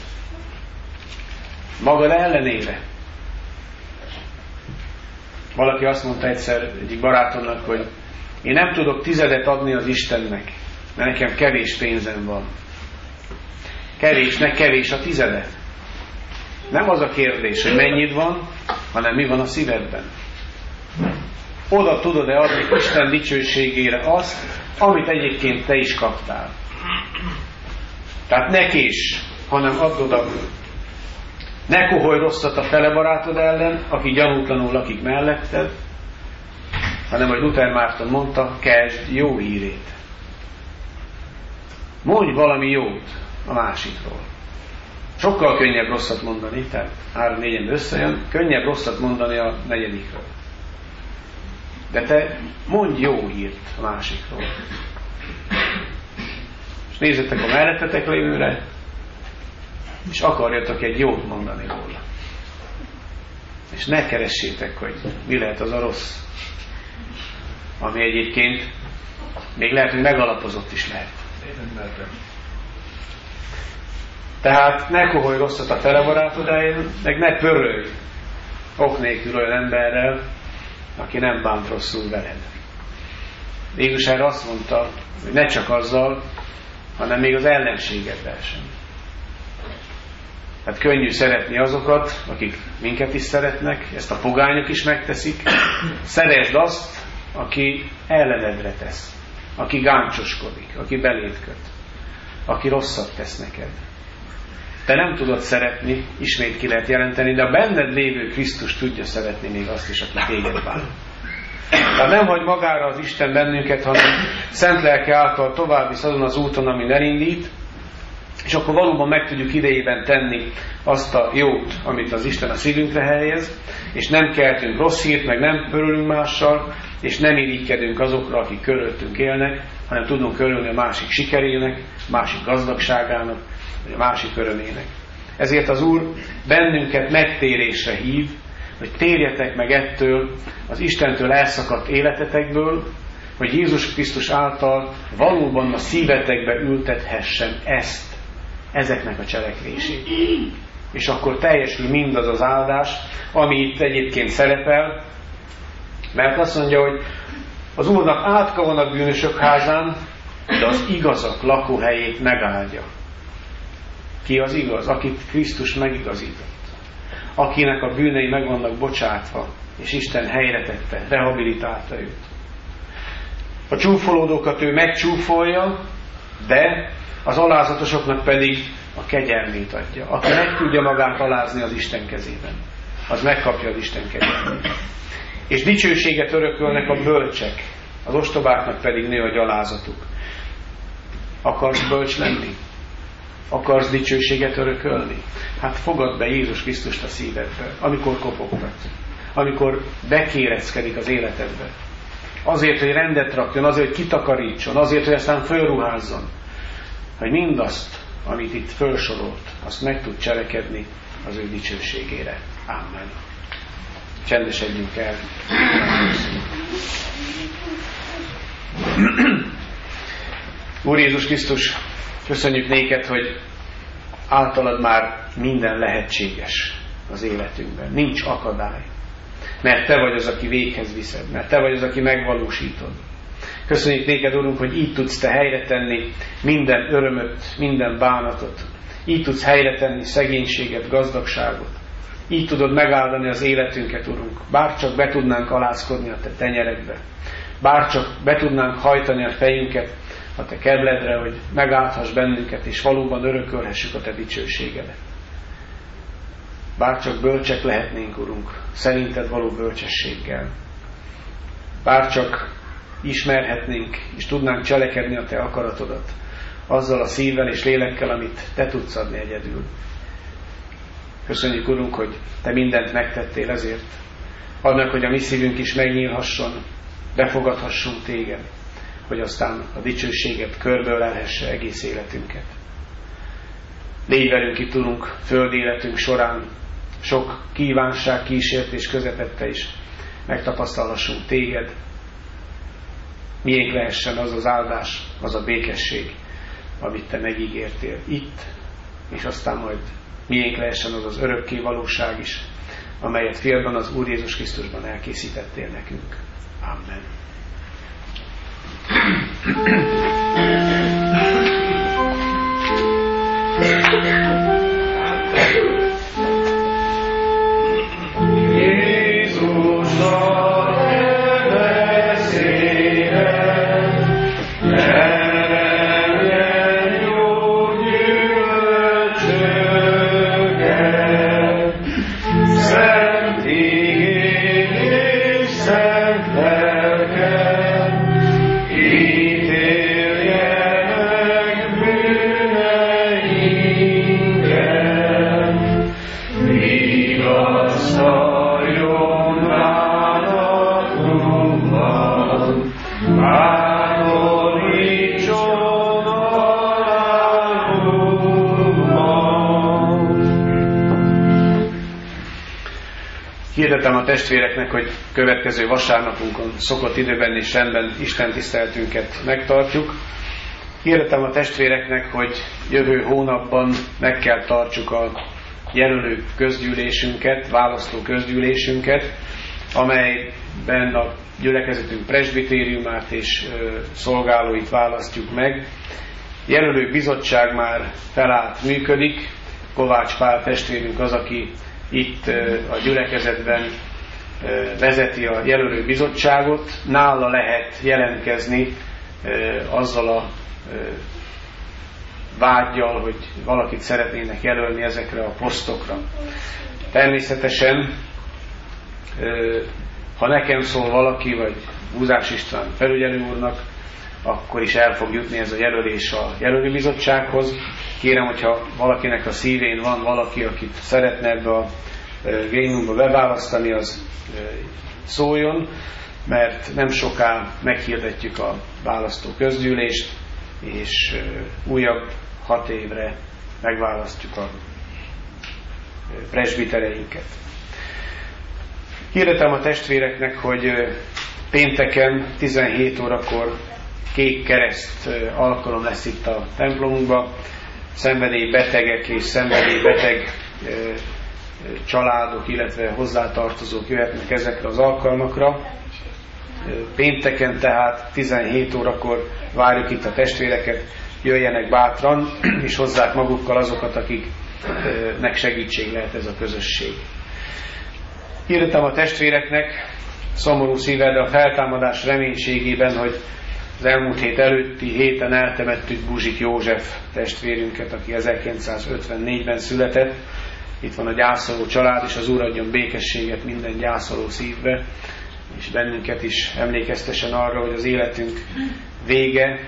A: Magad ellenére. Valaki azt mondta egyszer egyik barátomnak, hogy én nem tudok 10 adni az Istennek, mert nekem kevés pénzem van. Kevésnek kevés a 10. Nem az a kérdés, hogy mennyit van, hanem mi van a szívedben. Oda tudod-e adni Isten dicsőségére azt, amit egyébként te is kaptál. Tehát ne kés, hanem add oda. Ne koholj rosszat a fele barátod ellen, aki gyanútlanul lakik melletted, hanem, hogy Luther Márton mondta, keltsd jó hírét. Mondj valami jót a másikról. Sokkal könnyebb rosszat mondani, tehát 3-4-en összejön, könnyebb rosszat mondani a 4-ről. De te mondj jó hírt a másikról. És nézzetek a mellettetek lévőre, és akarjatok egy jót mondani róla. És ne keressétek, hogy mi lehet az a rossz, ami egyébként még lehet, hogy megalapozott is lehet. Tehát ne koholj rosszat a fele barátod ellen, meg ne pörölj ok nélkül olyan emberrel, aki nem bánt rosszul veled. Jézus erre azt mondta, hogy ne csak azzal, hanem még az ellenségeddel sem. Hát könnyű szeretni azokat, akik minket is szeretnek, ezt a pogányok is megteszik. Szeresd azt, aki ellenedre tesz, aki gáncsoskodik, aki beléd köt, aki rosszat tesz neked. Te nem tudod szeretni, ismét ki lehet jelenteni, de a benned lévő Krisztus tudja szeretni még azt is, aki téged bánt. Tehát nem hagy magára az Isten bennünket, hanem szent lelke által tovább visz azon az úton, amin elindít, és akkor valóban meg tudjuk idejében tenni azt a jót, amit az Isten a szívünkre helyez, és nem keltünk rossz hírt, meg nem örülünk mással, és nem irigykedünk azokra, akik körülöttünk élnek, hanem tudunk örülni a másik sikerének, a másik gazdagságának, vagy a másik örömének. Ezért az Úr bennünket megtérésre hív, hogy térjetek meg ettől az Istentől elszakadt életetekből, hogy Jézus Krisztus által valóban a szívetekbe ültethessen ezeknek a cselekvését. És akkor teljesül mindaz az áldás, ami itt egyébként szerepel, mert azt mondja, hogy az Úrnak átka van a bűnösök házán, de az igazak lakóhelyét megáldja. Ki az igaz? Akit Krisztus megigazított. Akinek a bűnei meg vannak bocsátva, és Isten helyre tette, rehabilitálta őt. A csúfolódókat ő megcsúfolja, de az alázatosoknak pedig a kegyelmét adja. Aki meg tudja magát alázni az Isten kezében, az megkapja az Isten kegyelmét. És dicsőséget örökölnek a bölcsek, az ostobáknak pedig nő a gyalázatuk. Akarsz bölcs lenni? Akarsz dicsőséget örökölni? Hát fogadd be Jézus Krisztust a szívedbe, amikor kopogtat, amikor bekéreckedik az életedbe. Azért, hogy rendet rakjon, azért, hogy kitakarítson, azért, hogy aztán fölruházzon. Hogy mindazt, amit itt felsorolt, azt meg tud cselekedni az ő dicsőségére. Amen. Csendesedjünk el. Úr Jézus Krisztus, köszönjük néked, hogy általad már minden lehetséges az életünkben. Nincs akadály. Mert te vagy az, aki véghez viszed. Mert te vagy az, aki megvalósítod. Köszönjük néked, Urunk, hogy így tudsz te helyre tenni minden örömöt, minden bánatot. Így tudsz helyre tenni szegénységet, gazdagságot. Így tudod megáldani az életünket, Urunk. Bárcsak be tudnánk alázkodni a te tenyeredbe. Bárcsak be tudnánk hajtani a fejünket a te kebledre, hogy megáldhass bennünket, és valóban örökölhessük a te dicsőségedet. Bárcsak bölcsek lehetnénk, Urunk, szerinted való bölcsességgel. Bárcsak ismerhetnénk, és tudnánk cselekedni a te akaratodat, azzal a szívvel és lélekkel, amit te tudsz adni egyedül. Köszönjük, Urunk, hogy te mindent megtettél ezért. Add meg, hogy a mi szívünk is megnyílhasson, befogadhassunk téged, hogy aztán a dicsőséget körbölelhesse egész életünket. Légy velünk itt, Urunk, földi életünk során, sok kívánság, kísértés közepette is megtapasztalhassunk téged. Miénk lehessen az az áldás, az a békesség, amit te megígértél itt, és aztán majd miénk lehessen az az örökké valóság is, amelyet fiadban, az Úr Jézus Krisztusban elkészítettél nekünk. Amen. Hirdetem a testvéreknek, hogy következő vasárnapunkon szokott időben és rendben Isten tiszteletünket megtartjuk. Hirdetem a testvéreknek, hogy jövő hónapban meg kell tartsuk a jelölő közgyűlésünket, választó közgyűlésünket, amelyben a gyülekezetünk presbitériumát és szolgálóit választjuk meg. Jelölő bizottság már felállt, működik. Kovács Pál testvérünk az, aki itt a gyülekezetben vezeti a jelölő bizottságot. Nála lehet jelentkezni azzal a vággyal, hogy valakit szeretnének jelölni ezekre a posztokra. Természetesen, ha nekem szól valaki, vagy Búzás István felügyelő úrnak, akkor is el fog jutni ez a jelölés a jelölőbizottsághoz. Kérem, hogyha valakinek a szívén van valaki, akit szeretne ebbe a grémiumba beválasztani, az szóljon, mert nem soká meghirdetjük a választó közgyűlést, és újabb 6 évre megválasztjuk a presbitereinket. Hirdetem a testvéreknek, hogy pénteken 17 órakor Kék Kereszt alkalom lesz itt a templomunkban. Szenvedélybetegek és szenvedélybeteg családok, illetve hozzátartozók jöhetnek ezekre az alkalmakra. Pénteken tehát 17 órakor várjuk itt a testvéreket, jöjjenek bátran, és hozzák magukkal azokat, akiknek segítség lehet ez a közösség. Hirdetem a testvéreknek, szomorú szívvel, de a feltámadás reménységében, hogy az elmúlt hét előtti héten eltemettük Buzsik József testvérünket, aki 1954-ben született. Itt van a gyászoló család, és az Úr adjon békességet minden gyászoló szívbe, és bennünket is emlékeztessen arra, hogy az életünk vége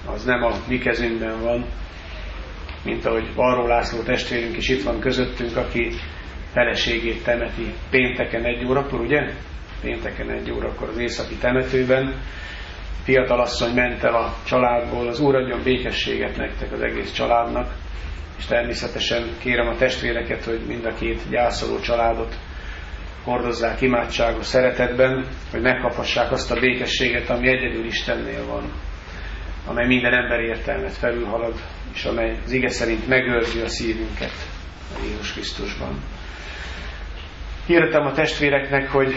A: az nem a mi kezünkben van, mint ahogy Varró László testvérünk is itt van közöttünk, aki feleségét temeti pénteken 1 órakor, ugye? Pénteken 1 órakor az északi temetőben. Fiatalasszony ment el a családból, az Úr adjon békességet nektek az egész családnak, és természetesen kérem a testvéreket, hogy mind a 2 gyászoló családot hordozzák imádságos szeretetben, hogy megkaphassák azt a békességet, ami egyedül Istennél van, amely minden ember értelmet felülhalad, és amely az ige szerint megőrzi a szívünket a Jézus Krisztusban. Hirdetem a testvéreknek, hogy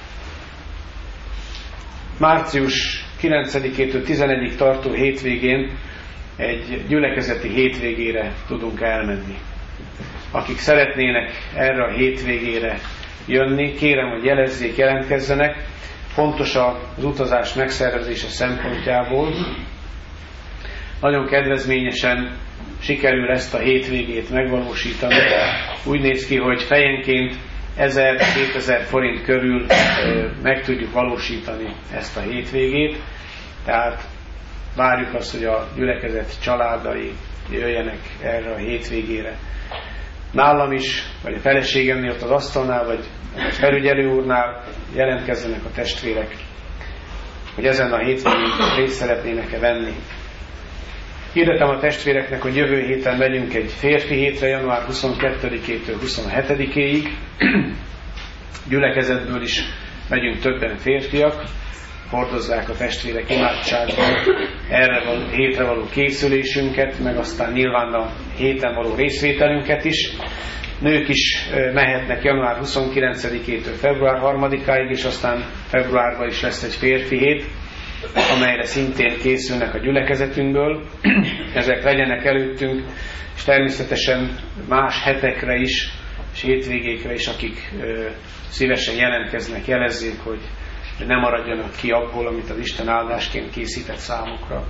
A: március 9-től 11-ig tartó hétvégén egy gyülekezeti hétvégére tudunk elmenni. Akik szeretnének erre a hétvégére jönni, kérem, hogy jelezzék, jelentkezzenek. Fontos az utazás megszervezése szempontjából. Nagyon kedvezményesen sikerül ezt a hétvégét megvalósítani. Úgy néz ki, hogy fejenként 1000-2000 forint körül meg tudjuk valósítani ezt a hétvégét. Tehát várjuk azt, hogy a gyülekezet családai jöjjenek erre a hétvégére. Nálam is, vagy a feleségemnél ott az asztalnál, vagy a felügyelő úrnál jelentkezzenek a testvérek, hogy ezen a hétvégén részt szeretnének-e venni. Hirdetem a testvéreknek, hogy jövő héten megyünk egy férfi hétre, január 22-től 27-éig. Gyülekezetből is megyünk többen férfiak, hordozzák a testvérek imádságban erre a hétre való készülésünket, meg aztán nyilván a héten való részvételünket is. Nők is mehetnek január 29-től február 3-áig, és aztán februárban is lesz egy férfi hét, amelyre szintén készülnek a gyülekezetünkből. Ezek legyenek előttünk, és természetesen más hetekre is, és hétvégékre is, akik szívesen jelentkeznek, jelezzék, hogy ne maradjanak ki abból, amit az Isten áldásként készített számukra.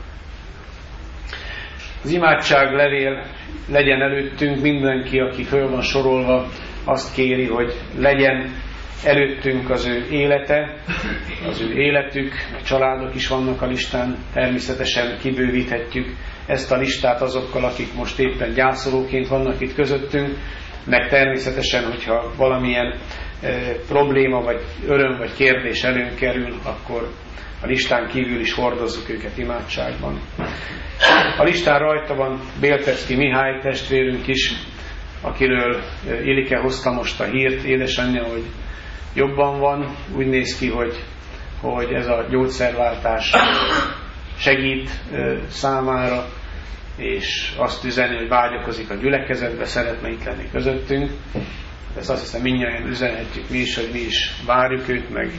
A: Az imádságlevél legyen előttünk, mindenki, aki föl van sorolva, azt kéri, hogy legyen előttünk az ő élete, az ő életük, a családok is vannak a listán, természetesen kibővíthetjük ezt a listát azokkal, akik most éppen gyászolóként vannak itt közöttünk, meg természetesen, hogyha valamilyen probléma, vagy öröm, vagy kérdés előnk kerül, akkor a listán kívül is hordozzuk őket imádságban. A listán rajta van Béltecki Mihály testvérünk is, akiről Ilike hozta most a hírt, édesanyja, hogy jobban van. Úgy néz ki, hogy ez a gyógyszerváltás segít számára, és azt üzeni, hogy vágyakozik a gyülekezetbe, szeretne itt lenni közöttünk. Ezt azt hiszem mindjárt üzenhetjük mi is, hogy mi is várjuk őt, meg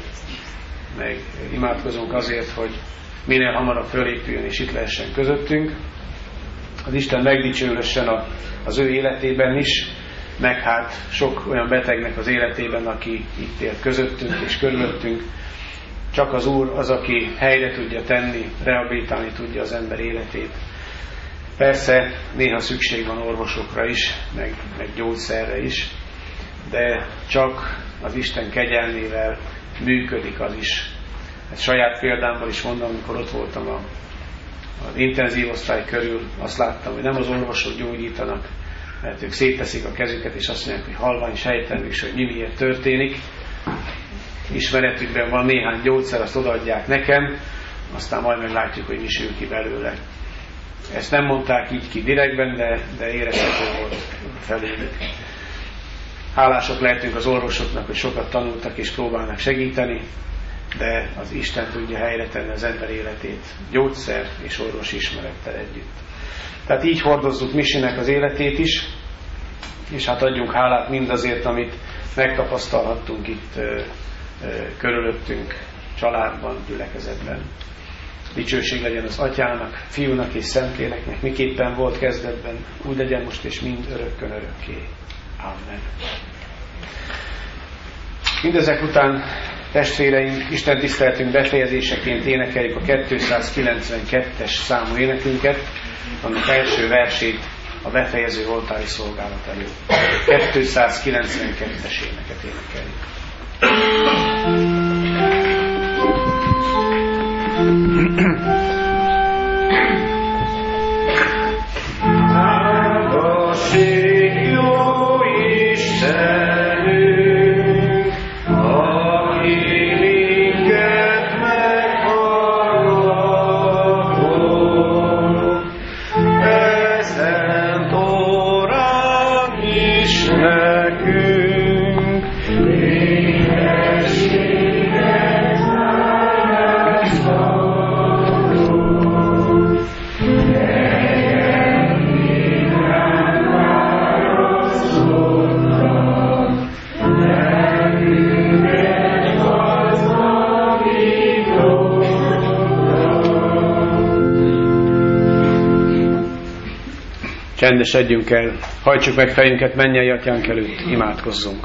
A: imádkozunk azért, hogy minél hamarabb fölépüljön és itt lehessen közöttünk. Az Isten megdicsőülhessen az ő életében is, meg hát sok olyan betegnek az életében, aki itt élt közöttünk és körülöttünk. Csak az Úr az, aki helyre tudja tenni, rehabilitálni tudja az ember életét. Persze néha szükség van orvosokra is, meg gyógyszerre is, de csak az Isten kegyelmével működik az is. Ezt saját példámból is mondom, amikor ott voltam az intenzív osztály körül, azt láttam, hogy nem az orvosok gyógyítanak, mert ők szétteszik a kezüket, és azt mondják, hogy halvány sejtelmű is, hogy mi miért történik. Ismeretükben van néhány gyógyszer, azt odaadják nekem, aztán majd meglátjuk, hogy mi sül ki belőle. Ezt nem mondták így ki direktben, de érezhető volt felőlük. Hálások lehetünk az orvosoknak, hogy sokat tanultak és próbálnak segíteni, de az Isten tudja helyre tenni az ember életét gyógyszer és orvos ismerettel együtt. Tehát így hordozzuk Misinek az életét is, és hát adjunk hálát mindazért, amit megtapasztalhattunk itt körülöttünk, családban, gyülekezetben. Dicsőség legyen az Atyának, Fiúnak és Szentléleknek, miképpen volt kezdetben, úgy legyen most és mind örökkön örökké. Amen. Mindezek után, testvéreim, Isten tiszteletünk befejezéseként énekeljük a 292-es számú énekünket, annak első versét a befejező oltári szolgálat előtt. 292-es éneket énekeljük. Csendesedjünk el, hajtsuk meg fejünket mennyei Atyánk előtt, imádkozzunk.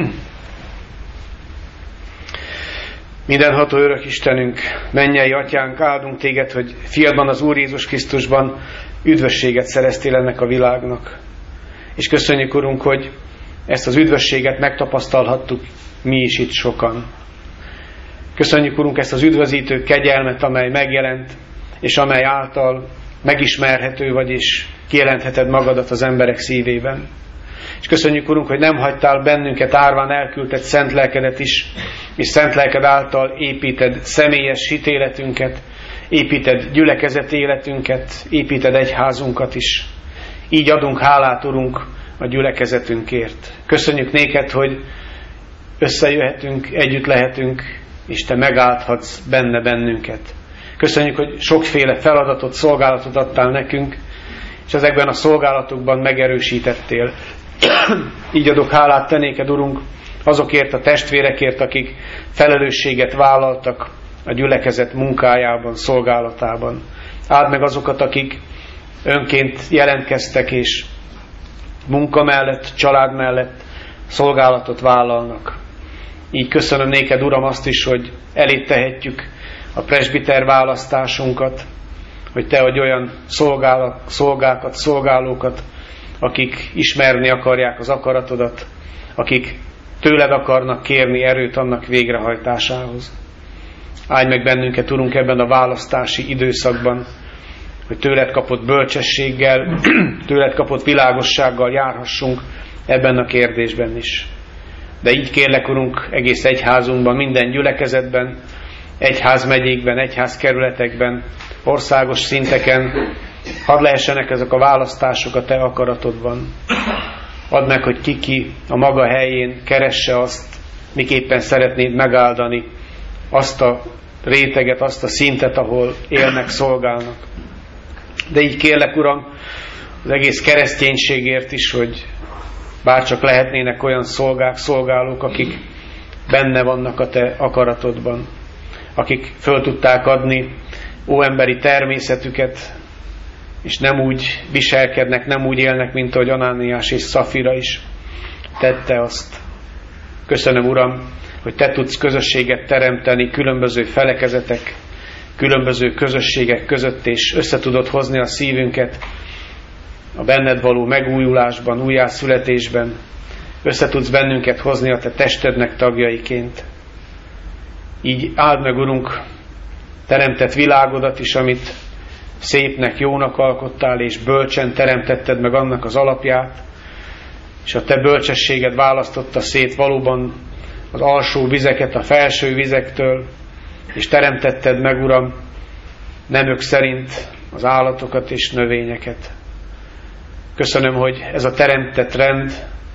A: Mindenható örök Istenünk, mennyei Atyánk, áldunk Téged, hogy fiadban, az Úr Jézus Krisztusban üdvösséget szereztél ennek a világnak. És köszönjük, Urunk, hogy ezt az üdvösséget megtapasztalhattuk mi is itt sokan. Köszönjük, Urunk, ezt az üdvözítő kegyelmet, amely megjelent, és amely által megismerhető vagy, és kijelentheted magadat az emberek szívében. És köszönjük, Urunk, hogy nem hagytál bennünket árván, elküldted szent lelkedet is, és szent lelked által építed személyes hitéletünket, építed gyülekezet életünket, építed egyházunkat is. Így adunk hálát, Urunk, a gyülekezetünkért. Köszönjük néked, hogy összejöhetünk, együtt lehetünk, és Te megáldhatsz benne bennünket. Köszönjük, hogy sokféle feladatot, szolgálatot adtál nekünk, és ezekben a szolgálatokban megerősítettél. Így adok hálát Te néked, Urunk, azokért a testvérekért, akik felelősséget vállaltak a gyülekezet munkájában, szolgálatában. Áld meg azokat, akik önként jelentkeztek, és munka mellett, család mellett szolgálatot vállalnak. Így köszönöm néked, Uram, azt is, hogy elét tehetjük a presbiter választásunkat, hogy Te adj olyan szolgákat, szolgálókat, akik ismerni akarják az akaratodat, akik tőled akarnak kérni erőt annak végrehajtásához. Áldj meg bennünket, Urunk, ebben a választási időszakban, hogy tőled kapott bölcsességgel, tőled kapott világossággal járhassunk ebben a kérdésben is. De így kérlek, Urunk, egész egyházunkban, minden gyülekezetben, egyházmegyékben, egyházkerületekben, országos szinteken, hadd lehessenek ezek a választások a Te akaratodban. Add meg, hogy ki a maga helyén keresse azt, miképpen szeretnéd megáldani azt a réteget, azt a szintet, ahol élnek, szolgálnak. De így kérlek, Uram, az egész kereszténységért is, hogy bárcsak lehetnének olyan szolgálók, akik benne vannak a Te akaratodban, akik föl tudták adni óemberi természetüket, és nem úgy viselkednek, nem úgy élnek, mint ahogy Anániás és Szafira is tette azt. Köszönöm, Uram, hogy Te tudsz közösséget teremteni különböző felekezetek, különböző közösségek között, és össze tudod hozni a szívünket a benned való megújulásban, újjászületésben. Össze tudsz bennünket hozni a Te testednek tagjaiként. Így áld meg, Urunk, teremtett világodat is, amit szépnek, jónak alkottál, és bölcsen teremtetted meg annak az alapját, és a Te bölcsességed választotta szét valóban az alsó vizeket a felső vizektől, és teremtetted meg, Uram, nemük szerint az állatokat és növényeket. Köszönöm, hogy ez a teremtett rend,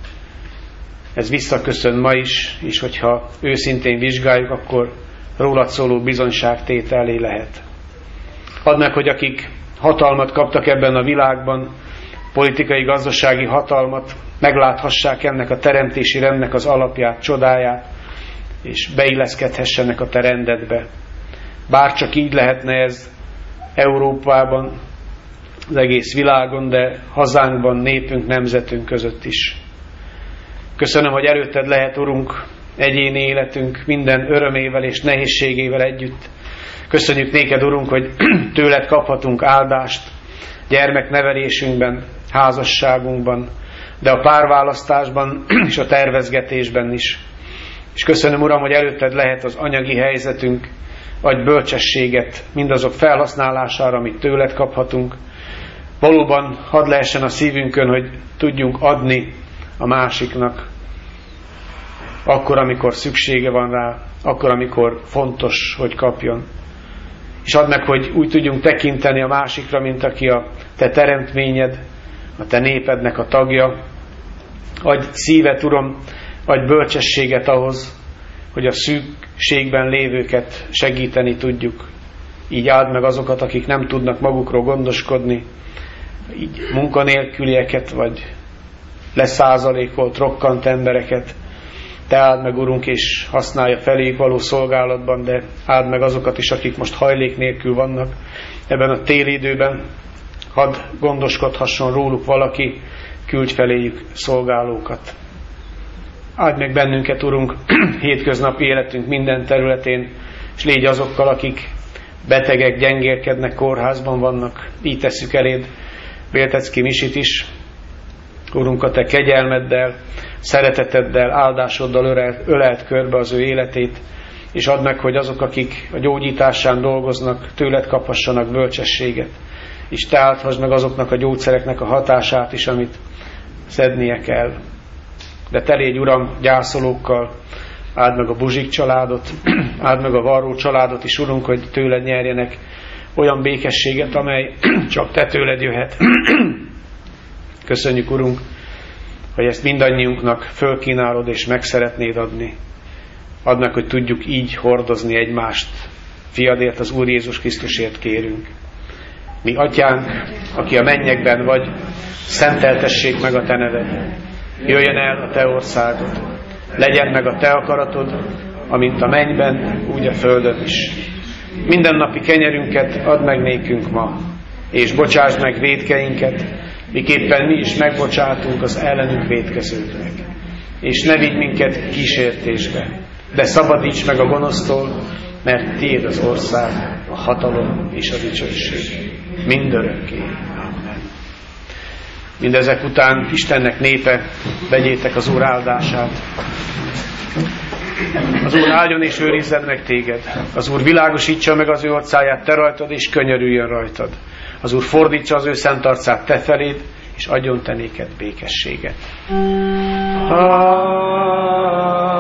A: ez visszaköszön ma is, és hogyha őszintén vizsgáljuk, akkor rólad szóló bizonyságtételé lehet. Add meg, hogy akik hatalmat kaptak ebben a világban, politikai, gazdasági hatalmat, megláthassák ennek a teremtési rendnek az alapját, csodáját, és beilleszkedhessenek a Te rendedbe. Bárcsak így lehetne ez Európában, az egész világon, de hazánkban, népünk, nemzetünk között is. Köszönöm, hogy előtted lehet, Urunk, egyéni életünk minden örömével és nehézségével együtt. Köszönjük néked, Urunk, hogy tőled kaphatunk áldást gyermeknevelésünkben, házasságunkban, de a párválasztásban és a tervezgetésben is. És köszönöm, Uram, hogy előtted lehet az anyagi helyzetünk, adj bölcsességet mindazok felhasználására, amit tőled kaphatunk. Valóban hadd lehessen a szívünkön, hogy tudjunk adni a másiknak, akkor, amikor szüksége van rá, akkor, amikor fontos, hogy kapjon. És add meg, hogy úgy tudjunk tekinteni a másikra, mint aki a Te teremtményed, a Te népednek a tagja. Adj szívet, Uram, adj bölcsességet ahhoz, hogy a szükségben lévőket segíteni tudjuk. Így áld meg azokat, akik nem tudnak magukról gondoskodni, így munkanélkülieket, vagy leszázalékolt, rokkant embereket. Te áld meg, Urunk, és használja feléjük való szolgálatban, de áld meg azokat is, akik most hajlék nélkül vannak ebben a téli időben, hadd gondoskodhasson róluk valaki, küldj feléjük szolgálókat. Áld meg bennünket, Urunk, hétköznapi életünk minden területén, és légy azokkal, akik betegek, gyengélkednek, kórházban vannak. Így tesszük eléd Véltecki Misit is. Urunk, a te kegyelmeddel, szereteteddel, áldásoddal ölelt körbe az ő életét, és add meg, hogy azok, akik a gyógyításán dolgoznak, tőled kaphassanak bölcsességet, és te áldhassd meg azoknak a gyógyszereknek a hatását is, amit szednie kell. De te légy, Uram, gyászolókkal, áld meg a Buzsik családot, áld meg a Varró családot is, Urunk, hogy tőled nyerjenek olyan békességet, amely csak te tőled jöhet. Köszönjük, Urunk, hogy ezt mindannyiunknak fölkínálod és meg szeretnéd adni. Add meg, hogy tudjuk így hordozni egymást. Fiadért, az Úr Jézus Krisztusért kérünk. Mi Atyánk, aki a mennyekben vagy, szenteltessék meg a te neved. Jöjjön el a te országod. Legyen meg a te akaratod, amint a mennyben, úgy a földön is. Mindennapi kenyerünket add meg nékünk ma, és bocsásd meg vétkeinket, miképpen mi is megbocsátunk az ellenünk vétkezőknek. És ne vigy minket kísértésbe, de szabadíts meg a gonosztól, mert tiéd az ország, a hatalom és a dicsőség mindörökké. Amen. Mindezek után Istennek népe, vegyétek az Úr áldását. Az Úr áldjon és őrizzen meg téged. Az Úr világosítsa meg az ő orcáját te rajtad, és könyörüljön rajtad. Az Úr fordítsa az ő szent arcát te feléd, és adjon te néked békességet.